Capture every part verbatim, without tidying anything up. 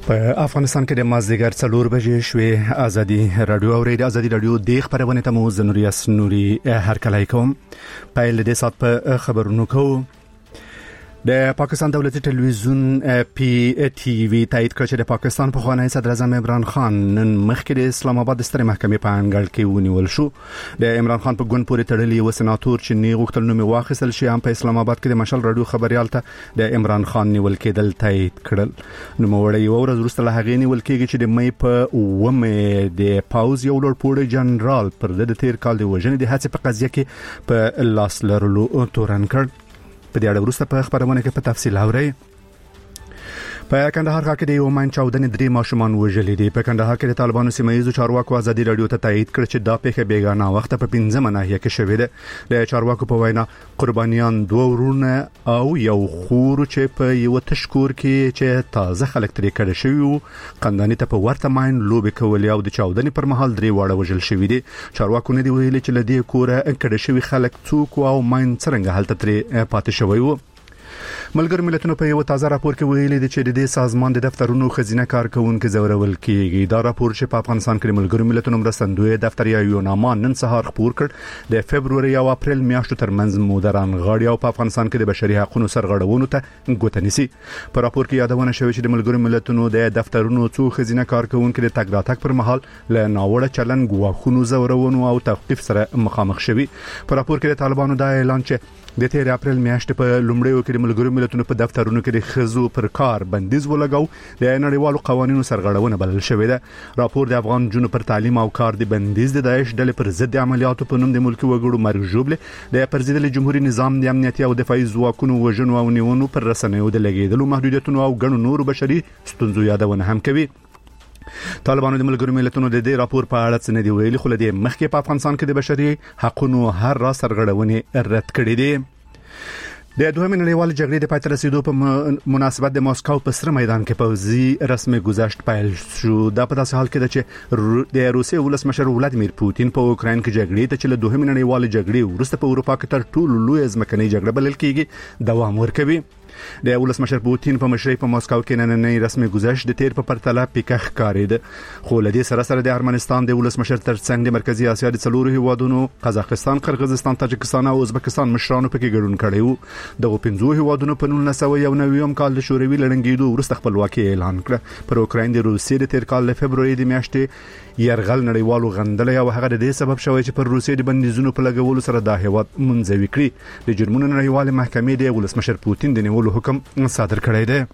په افغانستان کې د مازدیګر څلور بجې شوې. ازادي رادیو او ریډیو ازادي رادیو د خبرونه ته مو زنوریاس نوري هر کله کوم په لدې سات په خبرونو کوم. د پاکستان دولتي ټلویزیون پی ټي وی تایید کړ چې د پاکستان په خوانی صدر اعظم عمران خان نن مخکې د اسلام آباد ستر محکمې په انګړ کې ونیول شو. د عمران خان په ګوند پورې تړلې و سناتور چې نه غوښتل نوم واخیستل شي هم په اسلام آباد کې د مشال رادیو خبريال ته د عمران خان نیول کېدل تایید کړل. نو موړی یو ورځ وروسته له هغې نیول کېږي چې د مې په اومه د پاوز یو لوړ پوړی جنرال پر د تیر کال د وژنې د هڅې په قضیه کې په لاس لرلو تورن کړ. په دې اړه وروسته په خبرونه کې په تفصیل اورئ. په کندهار ښار کې د یو ماین چاودنې درې ماشومان وژلي دي. په کندهار کې د طالبانو سیمه‌ییزو چارواکو ازادي رادیو ته تایید کړ چې دا پیښه بیګانه وخت په پنځمه ناحیه کې شوې ده. د چارواکو په وینا قربانیان دوه ورونه او یو خور چې په یو تشکور کې چې تازه خلک ترې کړه شوی قندانی ته په ورته ماین لوبي کولې او د چاودنې پر مهال درې واړه وژل شوی دي. چارواکو نه دی ویلي چې لدې کوره کړه شوی خلک څوک او ماین څنګه حالت ترې پاتې شوی وو. ملګر ملتونو په یو تازه راپور کې ویلي دي چې د دې سازمان د دفترونو خزینه کارکونکو زورول کیږي. دا راپور چې په افغانستان کې ملګر ملتونو مرستندوی دفتر یا یوناما نن سهار خبر کړ د فبرवरी او اپریل میاشتو ترمنځ مودران غاړي او په افغانستان کې د بشري حقوقو سرغړونو ته ګوته نیسي. په راپور کې یادونه شوې چې د ملګر ملتونو د دفترونو څو خزینه کارکونکو د تګ راتګ پر مهال له ناوړه چلن غواخونو زورونو او توقيف سره مخامخ شوي. په راپور کې د طالبانو دا اعلان چې د تیر اپریل میاشتې په لومړیو کې د ملګرو ملتونو په دفترونو کې د خزو پر کار بندیز ولګاو د نړیوالو قوانینو سرغړونه بلل شوې ده. راپور د افغان جنونو پر تعلیم او کار د بندیز د داعش ډلې پر ضد عملیاتو په نوم د ملکی وګړو مرګ ژوبله د پرزیدل جمهوریت نظام د امنیتي او دفاعي ځواکونو وژنو او نیونو پر رسنیو د لګیدلو محدودیتونو او ګڼو نورو بشري ستونزو یادونه هم کوي. طالبانو د ملګرو ملتونو د دې راپور په اړه څه نه دی ویلي خو لدې مخکې په افغانستان کې د بشري حقوقو هر را سرغړونې رد کړې دي. د دوهمې نړیوالې جګړې د پای ته رسیدو په مناسبت د ماسکو په سره میدان کې پوځي رسمي گذشت پیل شو. دا په داسې حال کې ده چې د روسیې ولسمشر ولادیمیر پوتین په اوکراین کې جګړې ته چې له دوهمې نړیوالې جګړې وروسته په اروپا کې تر ټولو لوی ځمکنۍ جګړه بلل کېږي دوام ورکوي. د ولسمشر پوتین په مشرۍ په ماسکو کې نننۍ رسمي گذشت د تیر په پرتله پیکخ ښکارید. خو لدې سره سره د ارمنستان د ولسمشر ترڅنګ د مرکزی اسیا د څلورو هیوادونو قزاقستان، قرغیزستان، تاجکستان او ازبکستان مشرانو پکې ګډون کړي وو. دغه پنځو هیوادونو په نولس سوه یو نوي کال د شوروي لړنګېدو وروسته خپلواکي اعلان کړه. پر اوکراین د روسیې د تیر کال د فبرवरी د میاشتې يرغل نړیوالو غندلې او هغه د دې سبب شوی چې پر روسیې د بندیزونو په لګولو سره د هیواد منځوي کړي. د جرمنو نړیوالې محکمې د ولسمشر پوتین د نیولو حکم صادر کړی دی.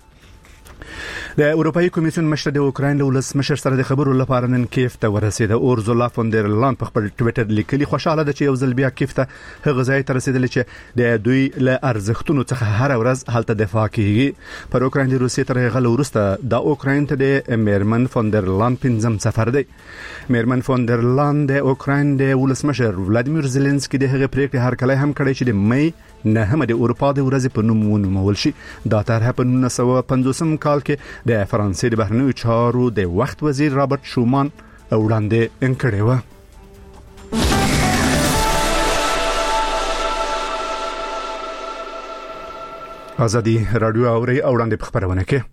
د اروپאי کمیسیون مشر د اوکراین له ولسمشر سره د خبرو لپاره نن کیف ته ورسېد. اورزولا فون در لاین په خپل ټوئیټر لیکلي خوشاله ده چې یو ځل بیا کیف ته هغه ځای ته رسیدل چې د دوی له ارزښتونو څخه هر ورځ هلته دفاع کیږي. پر اوکراین د روسیې تر هغه وروسته د اوکراین ته د میرمن فون در لاین پنځم سفر دی. میرمن فون در لاین د اوکراین د ولسمشر ولادیمیر زيلنسکي د هغه پریکړه هر کله هم کړی چې د مې نه هم د اروپا د ورځې په نوم ونومول شي. دا طرح په نولس سوه پنځوس کال کې د فرانسې د بهرنیو چارو د وخت وزیر رابرټ شومان وړاندې کړی و. ازادي رادیو اوري وړاندې په خبرونه کې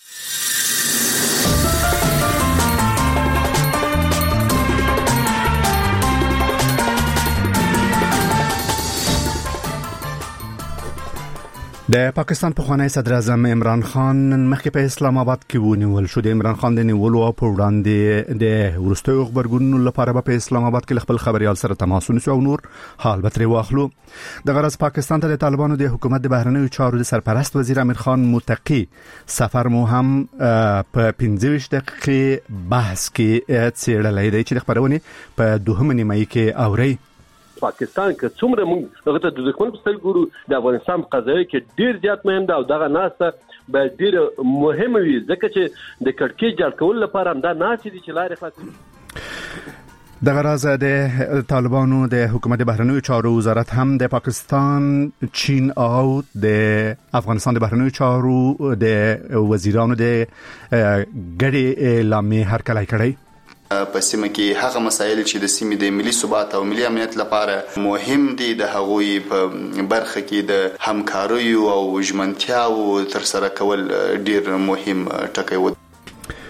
د پاکستان په خوانی صدر اعظم عمران خان مخکې په اسلام آباد کې ونیول شو. د عمران خان د نیولو په وړاندې د ورستیو خبرګونونو لپاره په اسلام آباد کې خپل خبريال سره تماس ونیسو او نور حال به ترې واخلو. د غرض پاکستان ته د طالبانو د حکومت د بهرنیو چارو د سرپرست وزیر امیر خان متقی سفر مو هم په پنځه ویشت دقیقې بحث کې څېړلې دی چې د خبرونه په دوهمه نیمایي کې اوري. پاکستان کې څومره موږ هغه ته د دښمن په سترګو ګورو د افغانستان قضاوي کې ډیر زیات مهم ده او دغه ناسته به ډیر مهم وي ځکه چې د کړکۍ جوړ کول لپاره هم دا ناسې دي چې لارې خلاصوي. د غراز د طالبانو د حکومت بهرنیو چارو وزارت هم د پاکستان، چین او د افغانستان د بهرنیو چارو د وزیرانو د ګډې اعلامیې هرکلی کړی. په سیمه کې هغه مسایل چې د سیمې د ملي ثبات او ملي امنیت لپاره مهم دي د هغوی په برخه کې د همکارۍ او ژمنتیا او تر سره کول ډیر مهم ټکی و.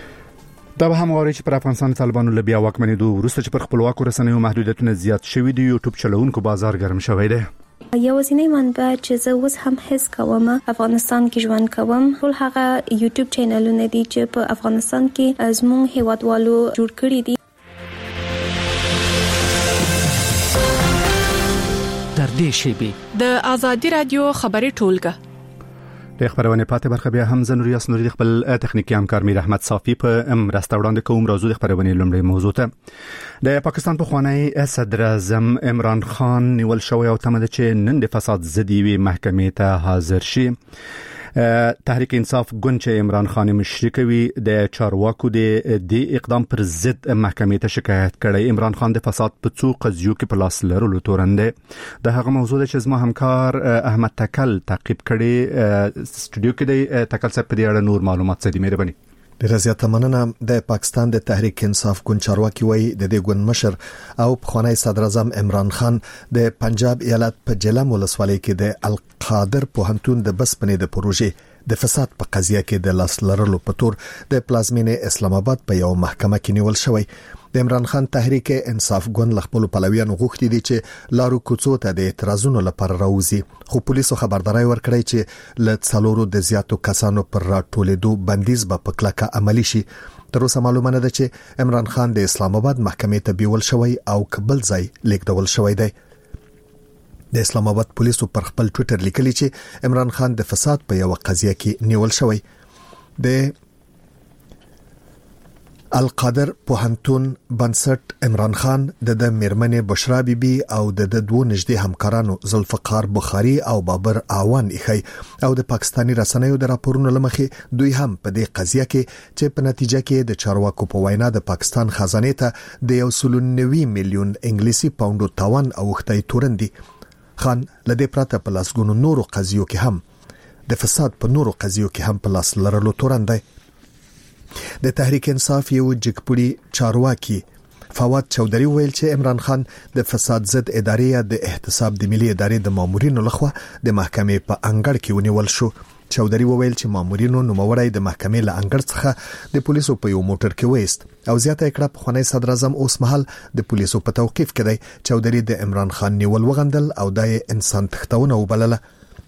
دا به هم غواړي چې پر افغانستان طالبانو له بیا واکمنېدو وروسته چې پر خپلواکو رسنیو محدودیتونه زیات شوي دي، یوټیوب چلوونکو بازار ګرم شوی دی. یوازینی منبع چې زه اوس هم حس کوم افغانستان کې ژوند کوم ټول هغه یوټیوب چینلونه دي چې په افغانستان کې زموږ هیوادوالو جوړ کړی دي. در دې شیبې د آزادي رادیو خبري ټولګه د خبرونه پاتې برخه بیا هم زنوري اسنوري خپل تخنیکی همکار میر احمد صافی په مرسته وړاندې کوم. راځو د خبرونه لومړی موضوع ته. د پاکستان په خوانی صدر اعظم عمران خان نیول شوی او تمه ده چې نن د فساد ضد وی محکمې ته حاضر شي. تحریک انصاف ګوند چې عمران خان مشرکوي د چارواکو د د اقدام پر ضد محکمې ته شکایت کړی. عمران خان د فساد په څو قضیو کې په لاس لرلو تورنده د هغه موضوع چې زما همکار احمد تکل تعقیب کړي. سټوډیو کې د تکل صاحب په اړه نور معلومات څه دي مهرباني؟ ډیره زیاته مننه. د پاکستان د تحریک انصاف ګوند چارواکي وایي د دې ګوند مشر او پخوانی صدر اعظم عمران خان د پنجاب ایالت په جلم ولسوالۍ کې د القادر پوهنتون د بسپنې د پروژې د فساد په قضیه کې د لاس لرلو په تور د پلازمینې اسلام آباد په یو محکمه کې نیول شوی. د عمران خان تحریک انصاف ګوند خپل پلویانو غوښتي دي چې لارو کوڅو ته د اعتراضونو لپاره راوځي، خو پولیسو خبرداري ورکړی چې ل څلورو د زیاتو کسانو پر راټولېدو بندیز به په کلکه عملی شي. تر اوسه معلومه نه ده چې عمران خان د اسلام آباد محکمې ته بیول شوی او کابل ځای لیکدول شوی دی. د اسلام آباد پولیسو پر خپل ټوئیټر لیکلي چې عمران خان د فساد په یو قضیه کې نیول شوی. د القادر پوهنتون بنسټ عمران خان د د میرمنې بشرا بیبي او د د دوه نږدې همکارانو ذوالفقار بخاری او بابر اعوان اخی او د پاکستانی رسنیو د راپورونو لمخې دوی هم په دې قضیه کې چې په نتیجه کې د چارواکو په وینا د پاکستان خزانه ته د یو سل نوي میلیون انګلیسي پاونډو تاوان اوختای تورندي. خان لدې پراته په لاسګونو نورو قضیو کې هم د فساد په نورو قضیو کې هم په لاس لرلو تورندای. د تحریک انصاف یو جګپوړي چارواکي فواد چودري ویل چې عمران خان د فساد ضد ادارې د احتساب د ملي ادارې د مامورینو لخوا د محکمې په انګړ کې ونیول شو. چودري ویل چې مامورینو نوموړی د محکمې له انګړ څخه د پولیسو په یو موټر کې وېست او زیاته کړه په خونی صدر اعظم اوس مهال د پولیسو په توقيف کې دی. چودري د عمران خان نیول وغندل او د انسان تختونه وبلله.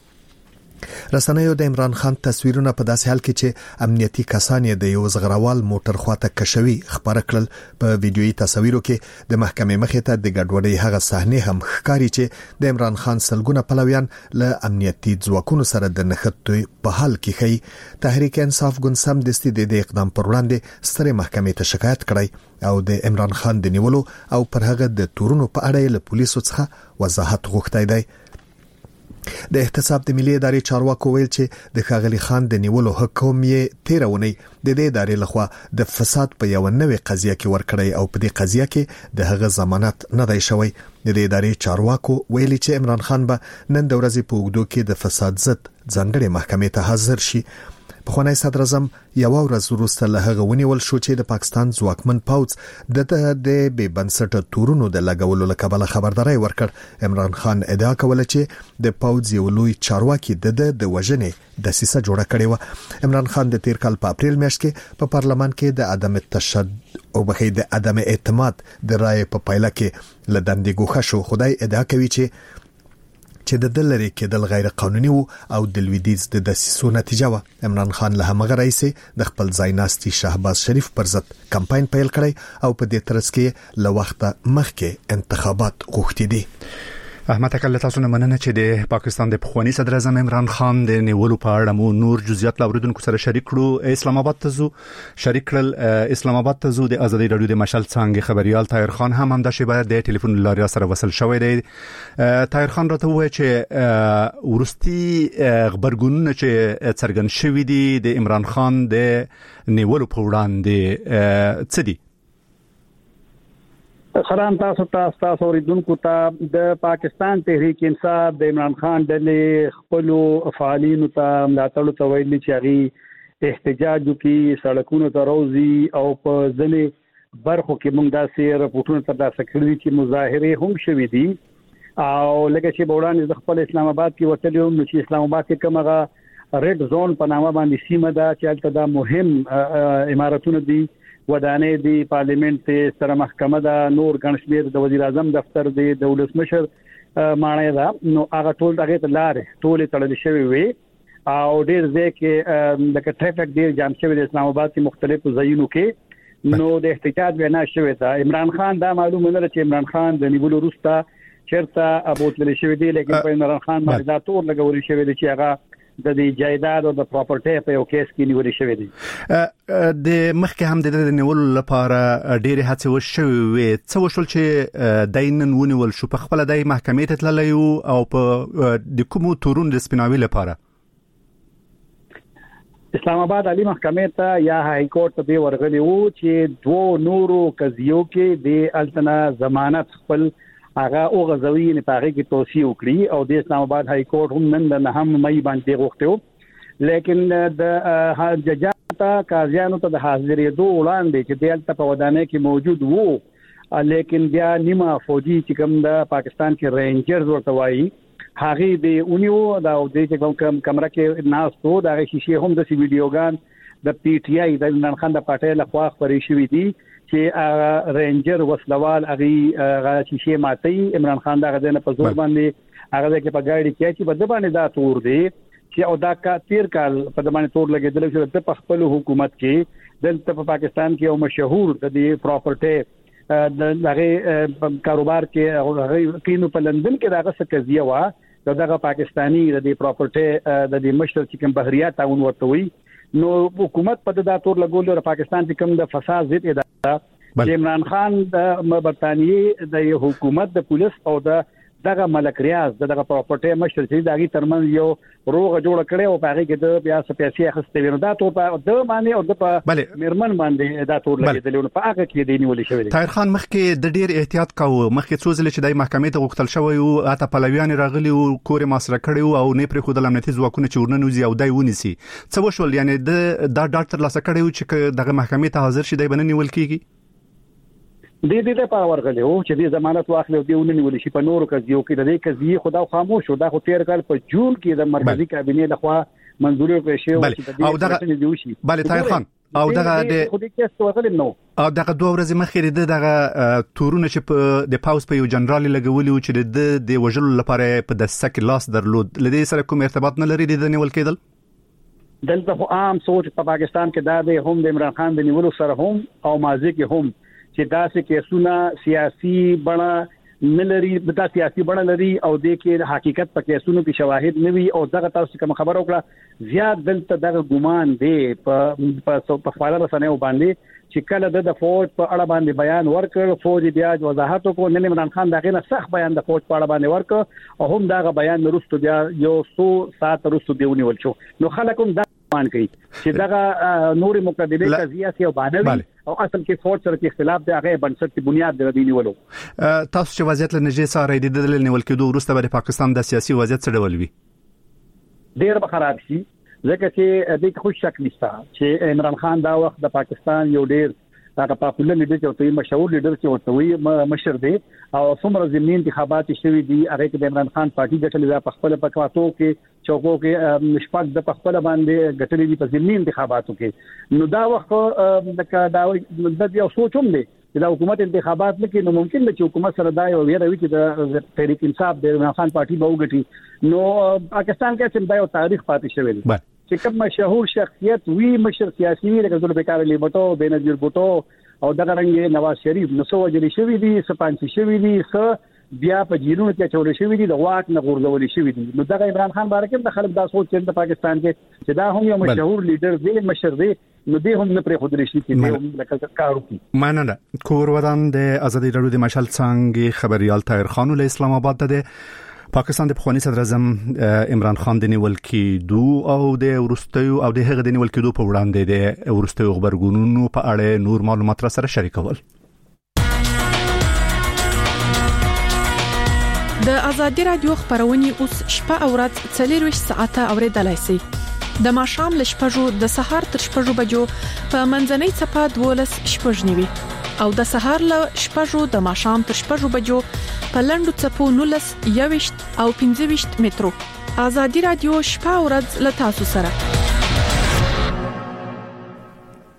رسنیو د عمران خان تصویرونه په داسې حال کې چې امنیتي کسان د یو زغروال موټر خواته کشوي خبره کړل. په ویډیويي تصویرو کې د محکمې مخې ته د ګډوډۍ هغه صحنه هم ښکاري چې د عمران خان سلګونه پلویان له امنیتي ځواکونو سره د نښتې په حال کې خي. تحریک انصاف ګوند سم دستي د اقدام پر وړاندې ستره محکمې ته شکایت کړی او د عمران خان د نیولو او پر هغه د تورونو په اړه له پولیسو څخه وضاحت غوښتي دی. د احتساب د ملي ادارې چارواکو ویل چې د ښاغلي خان د نیولو حکم یې تیرونی د دې ادارې لخوا د فساد په یو نوې قضیه کې ورکړی او په دې قضیه کې د هغه ضمانت نه دی شوی. د دې ادارې چارواکو ویلي چې عمران خان به نن د ورځې په اوږدو کې د فساد ضد ځانګړې محکمې ته حاضر شي. په خونی صدر اعظم یو ورځ وروسته له هغه ونیول شو چې د پاکستان ځواکمن پوځ د د بې بنسټه تورونو د لګولو لپاره خبرداري ورکړ. عمران خان ادعا کوله چې د پوځ یو لوی چارواکي د د وژنې د سیسه جوړه کړې و. عمران خان د تیر کال په اپریل میاشت کې په پارلمان کې د عدم تشدد او بخې د عدم اعتماد د رائے په پایله کې لدندې ګوښه شو. خدای ادعا کوي چې چې د دلری کېدل غیر قانوني وو او د لویدیز د دسیسو نتیجه و. عمران خان له همغه رئیس د خپل ځایناستي شهباز شریف پر ضد کمپاین پیل کړی او په دې ترڅ کې له وخته مخکې انتخابات غوښتي دي. احمد تکل تاسو نه مننه چې د پاکستان د پخوانی صدر اعظم عمران خان د نیولو په اړه مو نور جزئیات لاوریدونکو سره شریک کړو. اسلام آباد ته زو شریک کړل اسلام آباد ته زو د آزادي رادیو د مشال څنګه خبريال طاهر خان هم هم د شیبه د ټلیفون لاریا سره وصل شوی دی. طاهر خان راته وایي چې ورستي خبرګونونه چې څرګند شوی دي د عمران خان د نیولو په وړاندې څه دي؟ خرام تاسو ته تاسو اوریدونکو ته د پاکستان تحریک انصاف د عمران خان ډلې خپل فعالینو ته ملاتړ ته ویلي چې هغه احتجاج وکړي، سړکونو ته راوځي او په ځینې برخو کې موږ داسې راپورټونه ترلاسه کړي چې مظاهره هم شوې دي او لکه چې بوړان د خپل اسلام آباد کې وتلو نو چې اسلام آباد کې کومه ریډ زون په نامه باندې سیمه ده چې هلته دا مهم امارتونه دي ودانې دی پارلیمنت سره محکمه دا نور ګڼشمیر د وزیر اعظم دفتر دی د ولسمشر مانای دا نو هغه ټول دغه لارې ټول تړل شوی وي او ډیر ځکه د ټریفیک ډیر جام شوی د اسلام آباد کې مختلفو ځایونو کې نو د احتجاج وینا شوی دا عمران خان دا معلومه نه چې عمران خان د نیولو وروسته چیرته ابوتل شوی دی لیکن په عمران خان باندې دا تور لګول شوی دی چې هغه د دې جایداد او د پراپرټي په یو کیس کې نیول شوی دی د مخکې هم د نیولو لپاره ډېر هڅې وشوي څه وشول چې داینن ونیول شو په خپل د محکمې ته تللی او په د کومو تورون د سپیناوي لپاره اسلام آباد عالی محکمې ته یا های کورټ ته ورغلی وو چې دوه نورو قضیو کې د التنا ضمانت خپل هغه او غزوی نه پاره کې توصیه وکړي او د اسلام آباد های کورټ هم نن د نهم مې باندې غوښتو لیکن د ججات قاضیانو ته د حاضرې دوه وړاندې چې دلته په ودانې کې موجود وو لیکن بیا نیمه فوجي چې کوم د پاکستان کې رینجرز ورته وایي هغه دی اونیو دا د چې کوم کمره کې ناس تو دا شیشه هم د سی ویډیوګان د پی ټ آی د عمران خان د پټه له خوا خبرې شوې دي چې رینجر وسلوال هغه هغه شیشه ماتي عمران خان دا غدنه په زور باندې هغه کې په ګاډي کې چې بده باندې دا تور دی چې او دا کا تیر کال په دمانه تور لګیدل چې د خپل حکومت کې دلته په پاکستان کې یو مشهور د دې پراپرټي د هغه کاروبار کې هغه کینو په لندن کې داغه څه قضیه وا دغه پاکستانی د دې پراپرټي د دې مشر چې کوم بحریات تعاون ورته وي نو حکومت په دا تور لګول د پاکستان چې کوم د فساد ضد اداره چې عمران خان د برتانیې د حکومت د پولیس او د دغه ملک ریاض دغه پراپرټي مشر چې دغه ترمن یو روغه جوړ کړي او هغه کې د بیا سپیسي اخستې ورو دا تور په د باندې او د په مرمن باندې دا تور لګیدل نو په هغه کې دی نیولې شوی طاهر خان مخکې د ډیر احتیاط کاوه مخکې څو ځله چې د محکمې ته غوښتل شوی او اته پلویان راغلي او کور مسره کړي او نه پرې خود لامنتي ځواکونه چې ورننوزي او دای ونیسي څه وشول یعنی د دا ډاکټر لاسه کړي چې دغه محکمې ته حاضر شي د بننی ول کیږي دې دې ته پاور غلې او چې دې ضمانت واخلې او دې ونیول شي په نورو قضیو کې د دې قضیه خدا خاموش شو دا خو تیر کال په جون کې د مرکزی کابینې لخوا منځوري کړې شو چې د دې بله طاهر خان او دغه د خو دې کیس وغلې نو او دغه دوه ورځې مخکې دغه تورونه چې په د پاوس په یو جنرال لګولي او چې د د وژلو لپاره په د سک لاس درلود لدې سره کوم ارتباط نه لري د نیول کېدل دلته خو عام سوچ په پاکستان کې دا د هم د عمران خان د نیولو سره هم او ماضي کې هم چې دا څه کیسونه سیاسي بڼه نلري دا سیاسي بڼه لري او د کې حقیقت په کیسونو کې شواهد نوي او دغه تاسو کوم خبر وکړه زیات دلته دغه ګمان دی په په خبره رسنیو باندې چې کله د فوج په اړه باندې بیان ورکړ فوج بیا وضاحت وکړ نن عمران خان دغه نه صح بیان د فوج په اړه باندې ورکړ او هم دغه بیان وروسته بیا یو څو ساعت وروسته دیونیول شو نو خلک هم مان کوي چې دغه نور مقدمه قضیه سی او باندې او اصل کې فوج سره اختلاف دی هغه بنسټ کی بنیاد دی نیولو تاسو چې وضعیت لنجې سره د دل نیول کېدو وروسته به پاکستان د سیاسي وضعیت سره ولوي ډیر به خراب شي ځکه چې د خوش شک نشته چې عمران خان دا وخت د پاکستان یو ډیر هغه پاپولر لیډر چې ورته مشهور لیډر چې ورته وي مشر دی او څومره ضمني انتخابات شوي دي هغه کې د عمران خان پارټي ګټلې ده په خپل پکواتو کې چوکو کې نشپاک د خپل باندې ګټلې دي په ضمني انتخاباتو کې نو دا وخت د دا یو سوچوم دی چې د حکومت انتخابات نه کې نو ممکن ده چې حکومت سره دا یو ویره وي چې د تحریک انصاف د عمران خان پارټي به وګټي نو پاکستان کې چې دا یو تاریخ پاتې شوی دی چې کوم مشهور شخصیت وی مشر سیاسي وی لکه ذوالفقار علی بوټو بنظیر بوټو او دغه رنګ نواز شریف نو سو وجلی شوی دي سپانسی شوی دي س بیا په جیرونو کې چول شوی دي د واک نه غورځول شوی دي نو دغه عمران خان باره کې د خلک دا سوچ چې د پاکستان کې چې دا هم یو مشهور لیډر دی مشر دی نو دې هم نه پرې خودري شي چې هم لکه کار وکړي مننه کور ودان د ازادي رادیو د مشال څنګه خبريال طاهر خان له اسلام آباد ده پاکستان د پخوانی صدر اعظم عمران خان د نیول کېدو او د ورستیو او د هغه د نیول کېدو په وړاندې د ورستیو خبرګونونو په اړه نور معلومات را سره شریکول د ازادي رادیو خبرونه اوس شپه او ورځ څلور ساعته اوریدلای شئ د ماښام ل شپږو د سهار تر شپږو بجو په منځنۍ صفه دولس شپږ نیوي او د سهار ل شپږو د ماښام تر شپږو بجو په لندو صفو نولس یوشت او پنځه وشت مترو ازادي رادیو شپه او ورځ ل تاسو سره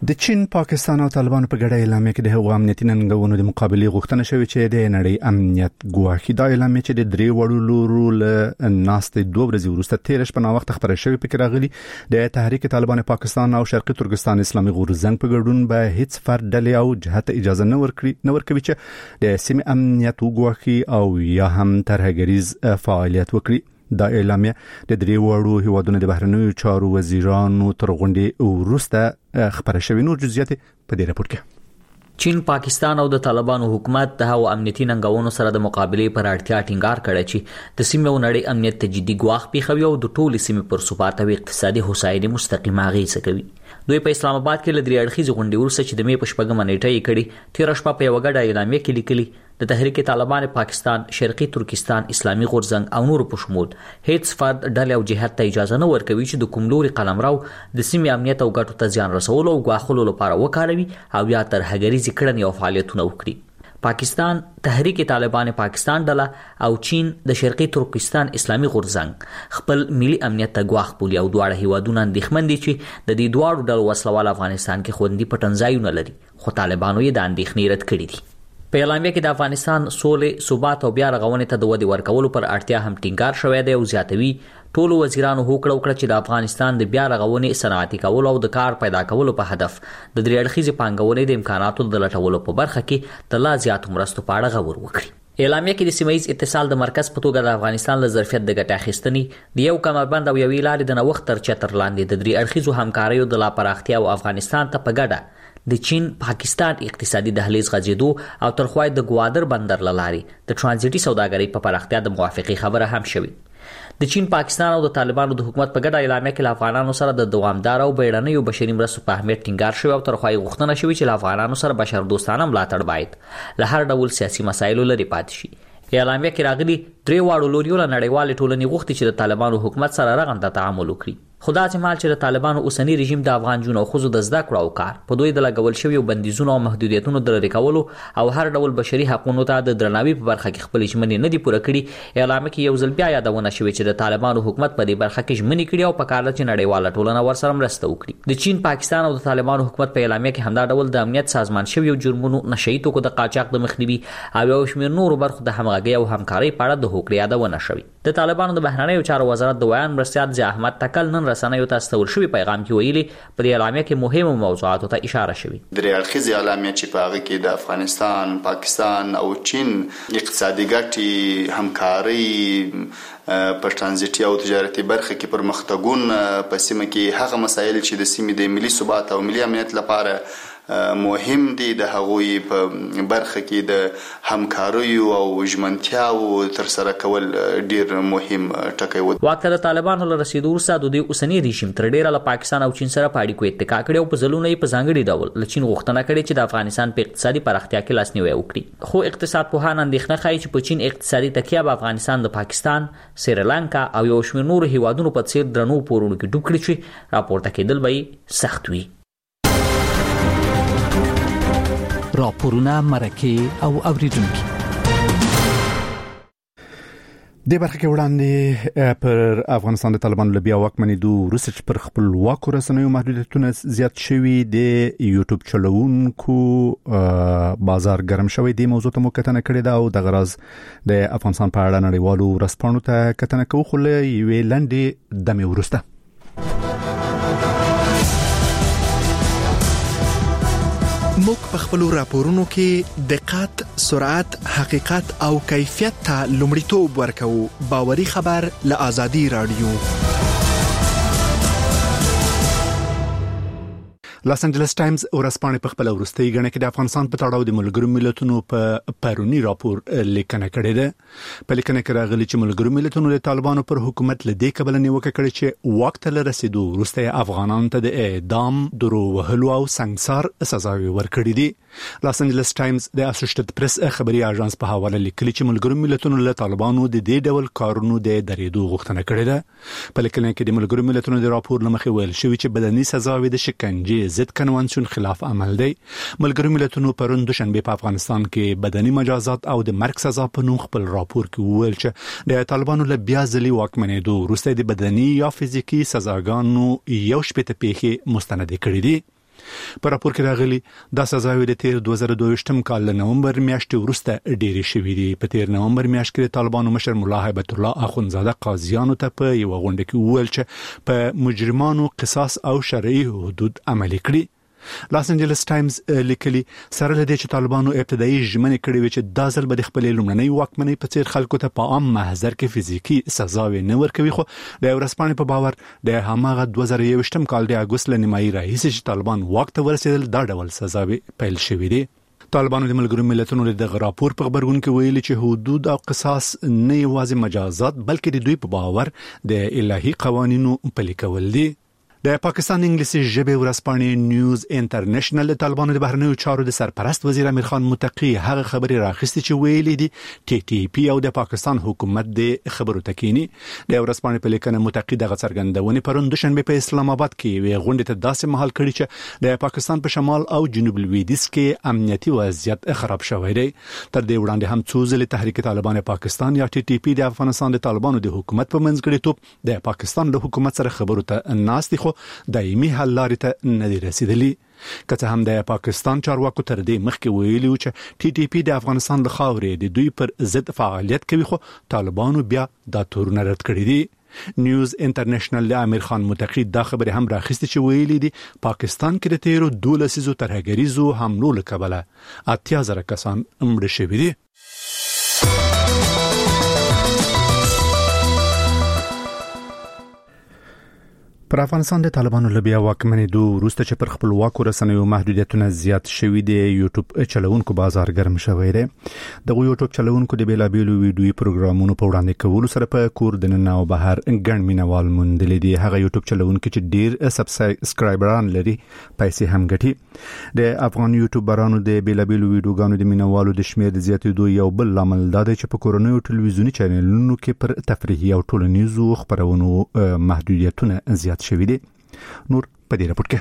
د چین، پاکستان او طالبانو په ګډه اعلامیه کې د هغو امنیتي ننګونو د مقابلې غوښتنه شوې چې د نړۍ امنیت ګواښي. دا اعلامیه چې د درې وړو لورو له ناستې دوه ورځې وروسته تیر شپه وخت خبره شوې پکې راغلي د تحریک طالبان پاکستان او شرقي ترکستان اسلامي غورځنګ په ګډون به هیڅ فرد ډلې او جهت اجازه نه ورکړي نه ورکوي چې د سیمې امنیت وګواښي او یا هم ترهګریز فعالیت وکړي. دا اعلامیه د درې وړو هیوادونو د بهرنیو چارو وزیرانو تر غونډې وروسته خبره شوې. نور جزئیات په دې راپور کې. چین، پاکستان او د طالبانو حکومت د هغو امنیتي ننګونو سره د مقابلې پر اړتیا ټینګار کړی چې د سیمې او نړۍ امنیت ته جدي ګواښ پیښوي او د ټولې سیمې پر ثبات او اقتصادي هوساینې مستقیمه اغېزه کوي. دوی په اسلام آباد کې له درې اړخیزې غونډې وروسته چې د مې په شپږمه نیټه یې کړې تېره شپه په یوه ګډه اعلامیه کې لیکلي د تحریک طالبان پاکستان، شرقي ترکستان اسلامي غورځنګ او نور په شمول هیڅ فرد ډلې او جهت ته اجازه نه ورکوي چې د کوم لوري قلمرو د سیمې امنیت او ګټو ته زیان رسولو او ګواښلو لپاره وکاروي او یا ترهګریزې کړنې او فعالیتونه وکړي. پاکستان، تحریک طالبان پاکستان ډله او چین د شرقي ترکستان اسلامي غورځنګ خپل ملي امنیت ته ګواښ بولي او دواړه هیوادونه اندېښمن دي چې د دې دواړو ډلو وسلوال افغانستان کې خوندي پټنځایونه لري، خو طالبانو یې د اندېښنې رد کړي دي. په اعلامیه کې د افغانستان سولې، ثبات او بیا رغونې ته د ودې ورکولو پر اړتیا هم ټینګار شوی دی او زیاتوي ټولو وزیرانو هوکړه وکړه چې د افغانستان د بیا رغونې، صنعتي کولو او د کار پیدا کولو په هدف د درې اړخیزې پانګونې د امکاناتو د لټولو په برخه کې د لا زیاتو مرستو په اړه غور وکړي. اعلامیه کې د سیمه‌ییز اتصال د مرکز په توګه د افغانستان له ظرفیت د ګټې اخیستنې د یو کمربند او یوې لارې د نوښت تر چتر لاندې د درې اړخیزو همکاریو د لا پراختیا او افغانستان ته په ګډه د چین پاکستان اقتصادي دهلیز غځېدو او ترخوای د ګوادر بندر لارې د ترانزیټي سوداګرۍ په پراختیا د موافقې خبره هم شوې. د چین، پاکستان او د طالبانو د حکومت په ګډه اعلامیه کې له افغانانو سره د دوامدار او بیړنیو بشري مرستو په اهمیت ټینګار شوی او ترخوای غوښتنه شوې چې له افغانانو سره بشردوستانه ملاتړ باید له هر ډول سیاسي مسایلو لرې پاتې شي. اعلامیه کې راغلي درې واړو لوریو له نړیوالې ټولنې غوښتي چې د طالبانو حکومت سره رغنده تعامل وکړي. خو داسې مهال چې د طالبانو اوسنی رژیم د افغان جنو او ښځو د زده کړو او کار په دوی د لګول شویو بندیزونو او محدودیتونو د لرې کولو او هر ډول بشري حقوقو ته د درناوي په برخه کې خپل ژمنې نه دي پوره کړي. اعلامیه کې یو ځل بیا یادونه شوې چې د طالبانو حکومت په دې برخه کې ژمنې کړي او په کار چې نړیواله ټولنه ورسره مرسته وکړي. د چین، پاکستان او د طالبانو حکومت په اعلامیه کې همدا ډول د امنیت سازمان شویو جرمونو، نشئی توکو د قاچاق د مخنیوي او یو شمېر نورو برخو د همغږۍ او همکارۍ په اړه د هوکړې یادونه شوې. د طالبانو د بهرنیو چارو وزارت د ویان مرستیال ضیاء احمد تکل نن رسنیو ته استول شوی پیغام کې ویلي په دې اعلامیه کې مهمو موضوعاتو ته اشاره شوې. درې اړخیزې اعلامیه چې په هغه کې د افغانستان، پاکستان او چین اقتصادي ګټې، همکارۍ په ترانزیټي او تجارتي برخه کې پرمختګونه په سیمه کې هغه مسایل چې د سیمې د ملي ثبات او ملي امنیت لپاره مهم دي د هغوی په برخه کې د همکاریو او ژمنتیاو تر سره کول ډیر مهم ټکی و. واکته د طالبانو له رسیدو وروسته د دوی اوسنی رژیم تر ډیره له پاکستان او چین سره په اړیکو اتکا کړی او په ځلونه یې په ځانګړي ډول له چین غوښتنه کړې چې د افغانستان په اقتصادي پراختیا کې لاسنیوی وکړي. خو اقتصاد پوهان اندېښنه ښیي چې په چین اقتصادي تکیه به افغانستان د پاکستان، سریلانکا او یو شمېر نورو هیوادونو په څیر درنو پورونو کې ډوب کړي چې راپورته کېدل به یې سخت وي. راپورونه، مرکه او اوریدونکو د برخه کې وړاندې پر افغانستان د طالبانو له بیا واکمنېدو وروسته پر خپلواکو رسنیو محدودیتونه زیات شوي، د یوټیوب چلوونکو بازار ګرم شوی. د موضوع ته مو کتنه کړې ده او د غرض د افغانستان په اړه نړیوالو ورځپاڼو ته کتنه کوو، خو له یوې لنډې دمې وروسته. موږ په خپل راپورونو کې دقت، سرعت، حقیقت او کیفیت ته لومړیتوب ورکوو. باوري خبر له آزادي رادیو. لاس انجلس ټایمز ورځپاڼه په خپل ورستۍ غنډه کې د افغانستان په تړاو د ملګرو ملتونو په پرونی راپور لیکنه کړې ده. په لیکنه کې راغلي چې ملګرو ملتونو د طالبانو پر حکومت له دې کبل نیوکه کړې چې وخت له رسیدو وروسته افغانانو ته د اعدام، درو وهلو او سنگسار سزاوي ورکړې دي. لاس انجلس ټایمز د اسوسییټډ پریس خبري اژانس په حواله لیکلي چې ملګرو ملتونو له طالبانو د دې ډول کارونو د درېدو غوښتنه کړې ده. په لیکنه کې د ملګرو ملتونو د راپور لمخې ویل شوی چې بدني سزاوي د شکنجې ضد کنوانسیون خلاف عمل دی. ملګرو ملتونو پرون دوشنبه په افغانستان کې بدني مجازات او د مرګ سزا په نوم خپل راپور کې ویل چې د طالبانو له بیا ځلي واکمنېدو وروسته د بدني یا فزیکی سزاګانو یو شپږ پیښې مستند کړې دي. په راپور کې راغلي د سزاوي د تیر دوه زره دوه ویشتم کال له نومبر میاشتې وروسته ډېرې شوې دي. په تیر نومبر میاشت کې طالبانو مشر مولا هیبت الله اخونزاده قاضیانو ته په یو غونډه کې وویل چې په مجرمانو قصاص او شرعي حدود عملي کړي. لاس انجلس ټایمز لیکلي سره لدې چې طالبانو ابتدایي ژمنې کړې وي چې دا ځل به د خپلې لومړنۍ واکمنۍ په څیر خلکو ته په عام محضر کې فزیکي سزاوي نه ورکوي، خو د ورسپانې په باور د هماغه دوه زره یو ویشتم کال د اګوست له نیمایي راهیسې چې طالبان واک ته ورسېدل دا ډول سزاوي پیل شوې دي. طالبانو د ملګرو ملتونو د راپور په خبرګون کې ویلي چې حدود او قصاص نه یوازې مجازات بلکې د دوی په باور د الهي قوانینو پلي کول دي. د پاکستان انګلیسي ژبې ورځپاڼې نیوز انټرنیشنل د طالبانو د بهرنیو چارو د سرپرست وزیر امیر خان متقی هغه خبرې راخستې چې ویلي دي ټي ټي پی او د پاکستان حکومت د خبرو تکینی. د ورځپاڼې په لیکنه متقی دغه څرګندونه پرون دوشنبه په اسلام آباد کې وی غونډه ته داسې مهال کړی چې د پاکستان په شمال او جنوب لویدیځ کې امنیتي وضعیت خراب شوی دی. تر دې وړاندې هم څو ځله تحریک طالبان پاکستان یا ټي ټي پی د افغانستان د طالبانو د حکومت په منځګړیتوب د پاکستان له حکومت سره خبرو ته ناست خو دایمي حل لارې ته نه دي رسیدلي. که څه هم د پاکستان چارواکو تر دې مخکې ویلي و چې ټي ټي پی د افغانستان د خاورې د دوی پر ضد فعالیت کوي، خو طالبانو بیا دا تورونه رد کړي دي. نیوز انټرنیشنل د امیر خان متقی دا خبره هم راخسته چې ویلي دي پاکستان کې د تیرو دولسیزو ترهګریزو حملو له کبله اتیا زره کسان مړه شوي دي. پر افغانستان د طالبانو لبیا واکمنې دوه وروسته چې پر خپلواکو رسنیو محدودیتونه زیات شوي دي، یوټیوب چلوونکو بازار ګرم شوی دی. د یوټیوب چلوونکو د بیلابیلو ویډیوي پروګرامونو په وړاندې کولو سره په کور دننه او بهر ګڼ مینوال موندلي دي. هغه یوټیوب چلوونکي چې ډیر سبسکرایبران لري پیسې هم ګټي. د افغان یوټیوبرانو د بیلابیلو ویډیوګانو د مینوالو د شمیر د زیاتېدو یو بل لامل دا دی چې په کورنیو ټلویزیوني چینلونو کې پر تفریحي او ټولنیزو خبرونو محدودیتونه زیات شوی دی. نور په دې راپور کې.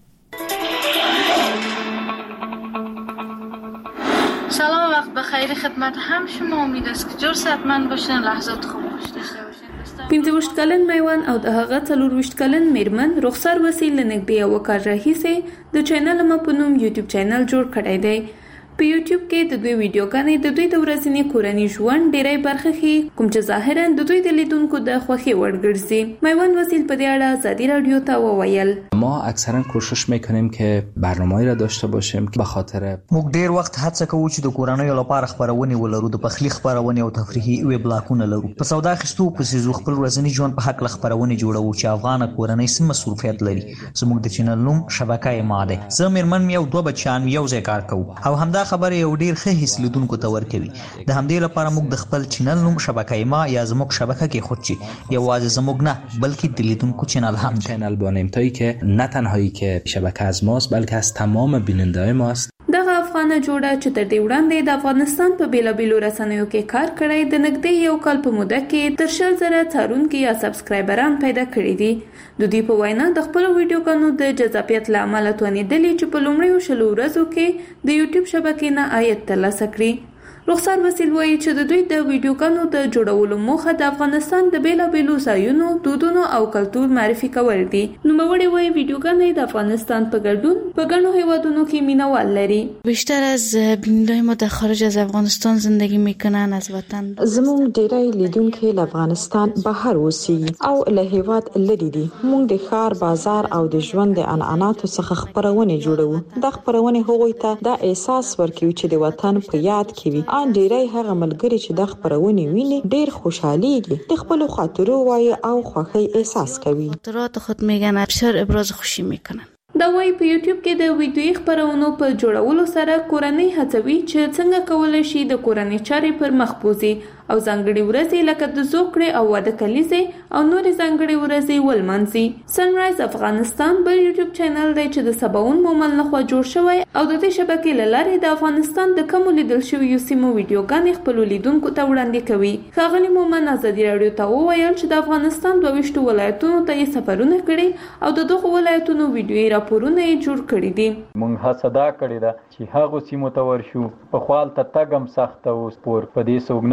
سلام، وقت بخیر خدمت هم شما. امید است که جور صحتمند باشین، لحظات خوب داشته باشین. پنځه ویشت کلن میوان او د هغه څلور ویشت کلن میرمن رخسار وسیل نږدې یو کال راهیسې د چینل ما په نوم یوټیوب چینل جوړ کړی دی. په یوټیوب کې د دوی ویډیوګانې د دوی د ورځني کورني ژوند ډېری برخه ښيي، کوم چې ظاهرا د دوی د لیدونکو د خوښۍ وړ ګرځي. میوان وسیل په دې اړه آزادی رادیو ته وویل: ما اکثرا کوشش میکنیم که برنامه‌ای را داشته باشیم که به خاطر موږ ډېر وخت هڅه کوو چې د کورنیو لپاره خبرونه ولرو، د پخلي خبرونه او تفریحي ویبلاګونه لرو. په سودا اخیستو په سیزو خپل ورځني ژوند په حق له خبرونه جوړو چې افغان کورنۍ سم مصروفیت لري. زموږ د چینل نوم شبکه ما ده. زه میرمن یو دوه بچیان یو ځای کار کوو او همدا خبره یو ډیر ښه هیڅ لیدونکو ته ورکوي. د همدې لپاره موږ د خپل چینل نوم شبکه ما یا زموږ شبکه کې خود چی یوازې زموږ نه بلکې د لیدونکو چینل هم چینل بانیم تایی که نه تنهایی که شبکه از ماست بلکه از تمام بیننده‌های ماست. دغه افغانه جوړه چې تر دې وړاندې د افغانستان په بیلابیلو رسنیو کې کار کړی د نږدې یو کال په موده کې تر شل زره څارونکي یا سبسکرایبران پیدا کړي دي. د دوی په وینا د خپل ویډیوګانو د جذابیت له امله توانېدلي چې په لومړیو شلو ورځو کې د یوټیوب شبکې نه عاید ترلاسه کړي. رخسار وسیل وایي چې د دوی د ویډیوګانو د جوړولو موخه د افغانستان د بیلابیلو ځایونو، دودونو او کلتور معرفي کول دي. نوموړی وایي ویډیوګانې د افغانستان په ګډون په ګڼو هیوادونو کې مینوال لري. بیشتر از بیننده‌های ما در خارج از افغانستان زندگی میکنن، از وطن. زموږ ډیری لیدونکي له افغانستان بهر اوسېږي او له هیواد لري دي. موږ د ښار، بازار او د ژوند د عنعناتو څخه خبرونه جوړو. دا خبرونه هغوی ته دا احساس ورکوي چې د وطن په یاد کې وي. ان ډیری هغه ملګری چې د خبرونه ویني ډیر خوشحاليږي، د خپل خاطرو وایي او خوښي احساس کوي. خاطرات خود میگن، بیشتر ابراز خوشی میکنن. دا وایي په یوټیوب کې د ویډیوي خبرونو په جوړولو سره کورنۍ هڅوي چې څنګه کولای شي د کورنۍ چارې پر مخ بوزي او ځانګړي ورځې لکه د زوکړې او واده کلیزې او نورې ځانګړي ورځې ولمانځي. سنرایز افغانستان بل یوټیوب چینل دی چې د سباون مومل لخوا جوړ شوی او د دې شبکې له لارې د افغانستان د کمو لیدل شویو سیمو ویډیوګانې خپلو لیدونکو ته وړاندې کوي. ښاغلي مومن ازادي راډیو ته وویل چې د افغانستان دوه ویشتو ولایتونو ته یې سفرونه کړي او د دغو ولایتونو ویډیوي راپورونه یې جوړ کړي دي. موږ هڅه دا کړې ده چې هغو سیمو ته ورشو. په خپل ته تګم سخته او سپور په دې سوګ نه پېد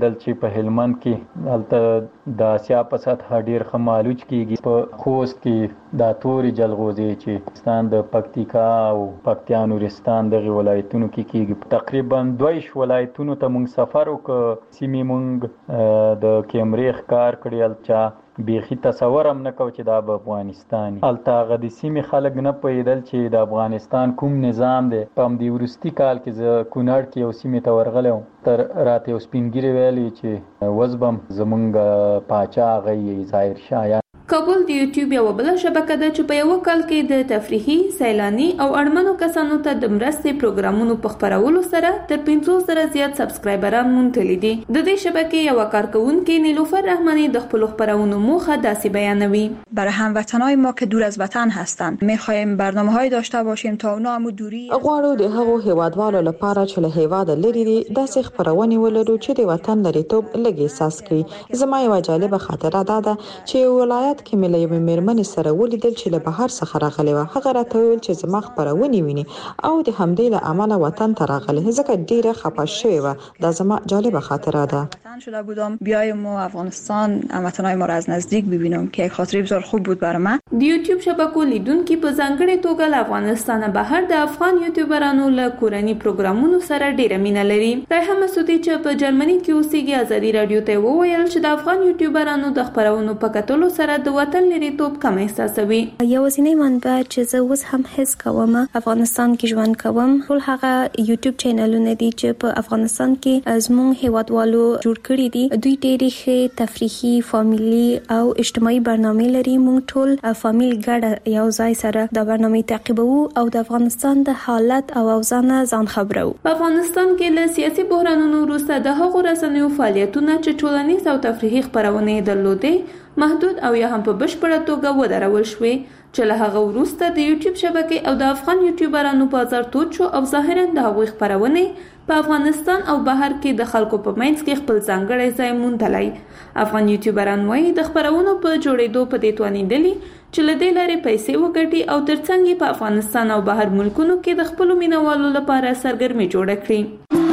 ویل چې په هلمند کې هلته د اسیا په سطح ډیر خمالوچ کیږي. په خوست کې د توري جلغوزي چې ستان د پکتیکا او پکتیا نورستان دغه ولایتونو کې کیږي. تقریبا دویش ولایتونو ته موږ سفر وکړ، سیمې موږ د کیمرې ښکار کړی، الچا بیخي تصور هم نه کو چې دا به افغانستان الته هغه د سیمې خلک نه پوهېدل چې د افغانستان کوم نظام دی. په همدې وروستي کال کې زه کونړ کې یو سیمې ته ورغلی وم، تر راته یو سپین ږیري ویلي چې اوس به زمونږ پاچا هغه ظاهر شاه. کابل د یوټیوب یو بل شبکه ده چې په یو کال کې د تفریحي، سیلاني او اړمنو کسانو ته د مرستې پروګرامونو په خپرولو سره تر پنځوس زره زیات سبسکرایبران مونتلي دي. د دې شبکې یو کارکونکي نیلوفر رحمانی د خپل خپرونو موخه داسې بیانوي: برای هموطنای ما که دور از وطن هستند می‌خوایم برنامه‌های داشته باشیم تا اونا هم دوری غواړو د هغو هیوادوالو لپاره چې له هیواده لري دي داسې خپرونې ولرو چې د وطن لریتوب لږ احساس کړي. زما یو جالبه خاطره ده چې ولایت کې مې له یوې مېرمنې سره ولیدل چې له بهر څخه راغلې وه. هغه راته وویل چې زما خپرونې ویني او د همدې له امله وطن ته راغلې، ځکه ډیره خفه شوې وه. دا زما جالبه خاطره ده. شده بودم بیایم و افغانستان هموطنای ما را از نزدیک ببینم که یک خاطره بسیار خوب بود برای من. د یوټیوب شبکو لیدونکو په ځانګړي توګه له افغانستان بهر د افغان یوټیوبرانو له کورنۍ پروګرامونو سره ډیره مینه لري. ریحان مسعودي چې په جرمني کې اوسېږي ازادي رادیو ته وویل چې د افغان یوټیوبرانو د خبرونو په کتلو سره د وطن لریتوب کم احساسوي. یوازینی منبع چې زه اوس هم حس کوم افغانستان کې ژوند کوم ټول هغه یوټیوب چینلونه دي چې په افغانستان کې زموږ هیوادوالو جوړ کړي دي. دوی ډېرې ښې تفریحي، فامیلي او اجتماعي برنامې لري. موږ ټول فامیل ګډه یو ځای سره د برنامې تعقیبوو او د افغانستان د حالت او اوضاع نه ځان خبرو. په افغانستان کې له سیاسي بحرانونو وروسته د هغو رسنیو فعالیتونه چې ټولنیز او تفریحي خبرونه درلودې محدود او یا هم په بشپړه توګه ودرول شوې، چې له هغه وروسته د یوټیوب شبکې او د افغان یوټیوبرانو بازار تود شو او ظاهرا د هغوی خبرونه په افغانستان او بهر کې د خلکو په منځ کې خپل ځانګړی ځای موندلی. افغان یوټیوبران وايي د خبرونو په جوړېدو په دې توانېدلي چې له دې لارې پیسې وګټي او ترڅنګ په افغانستان او بهر ملکونو کې د خپلو مینوالو لپاره سرګرمي جوړه کړي.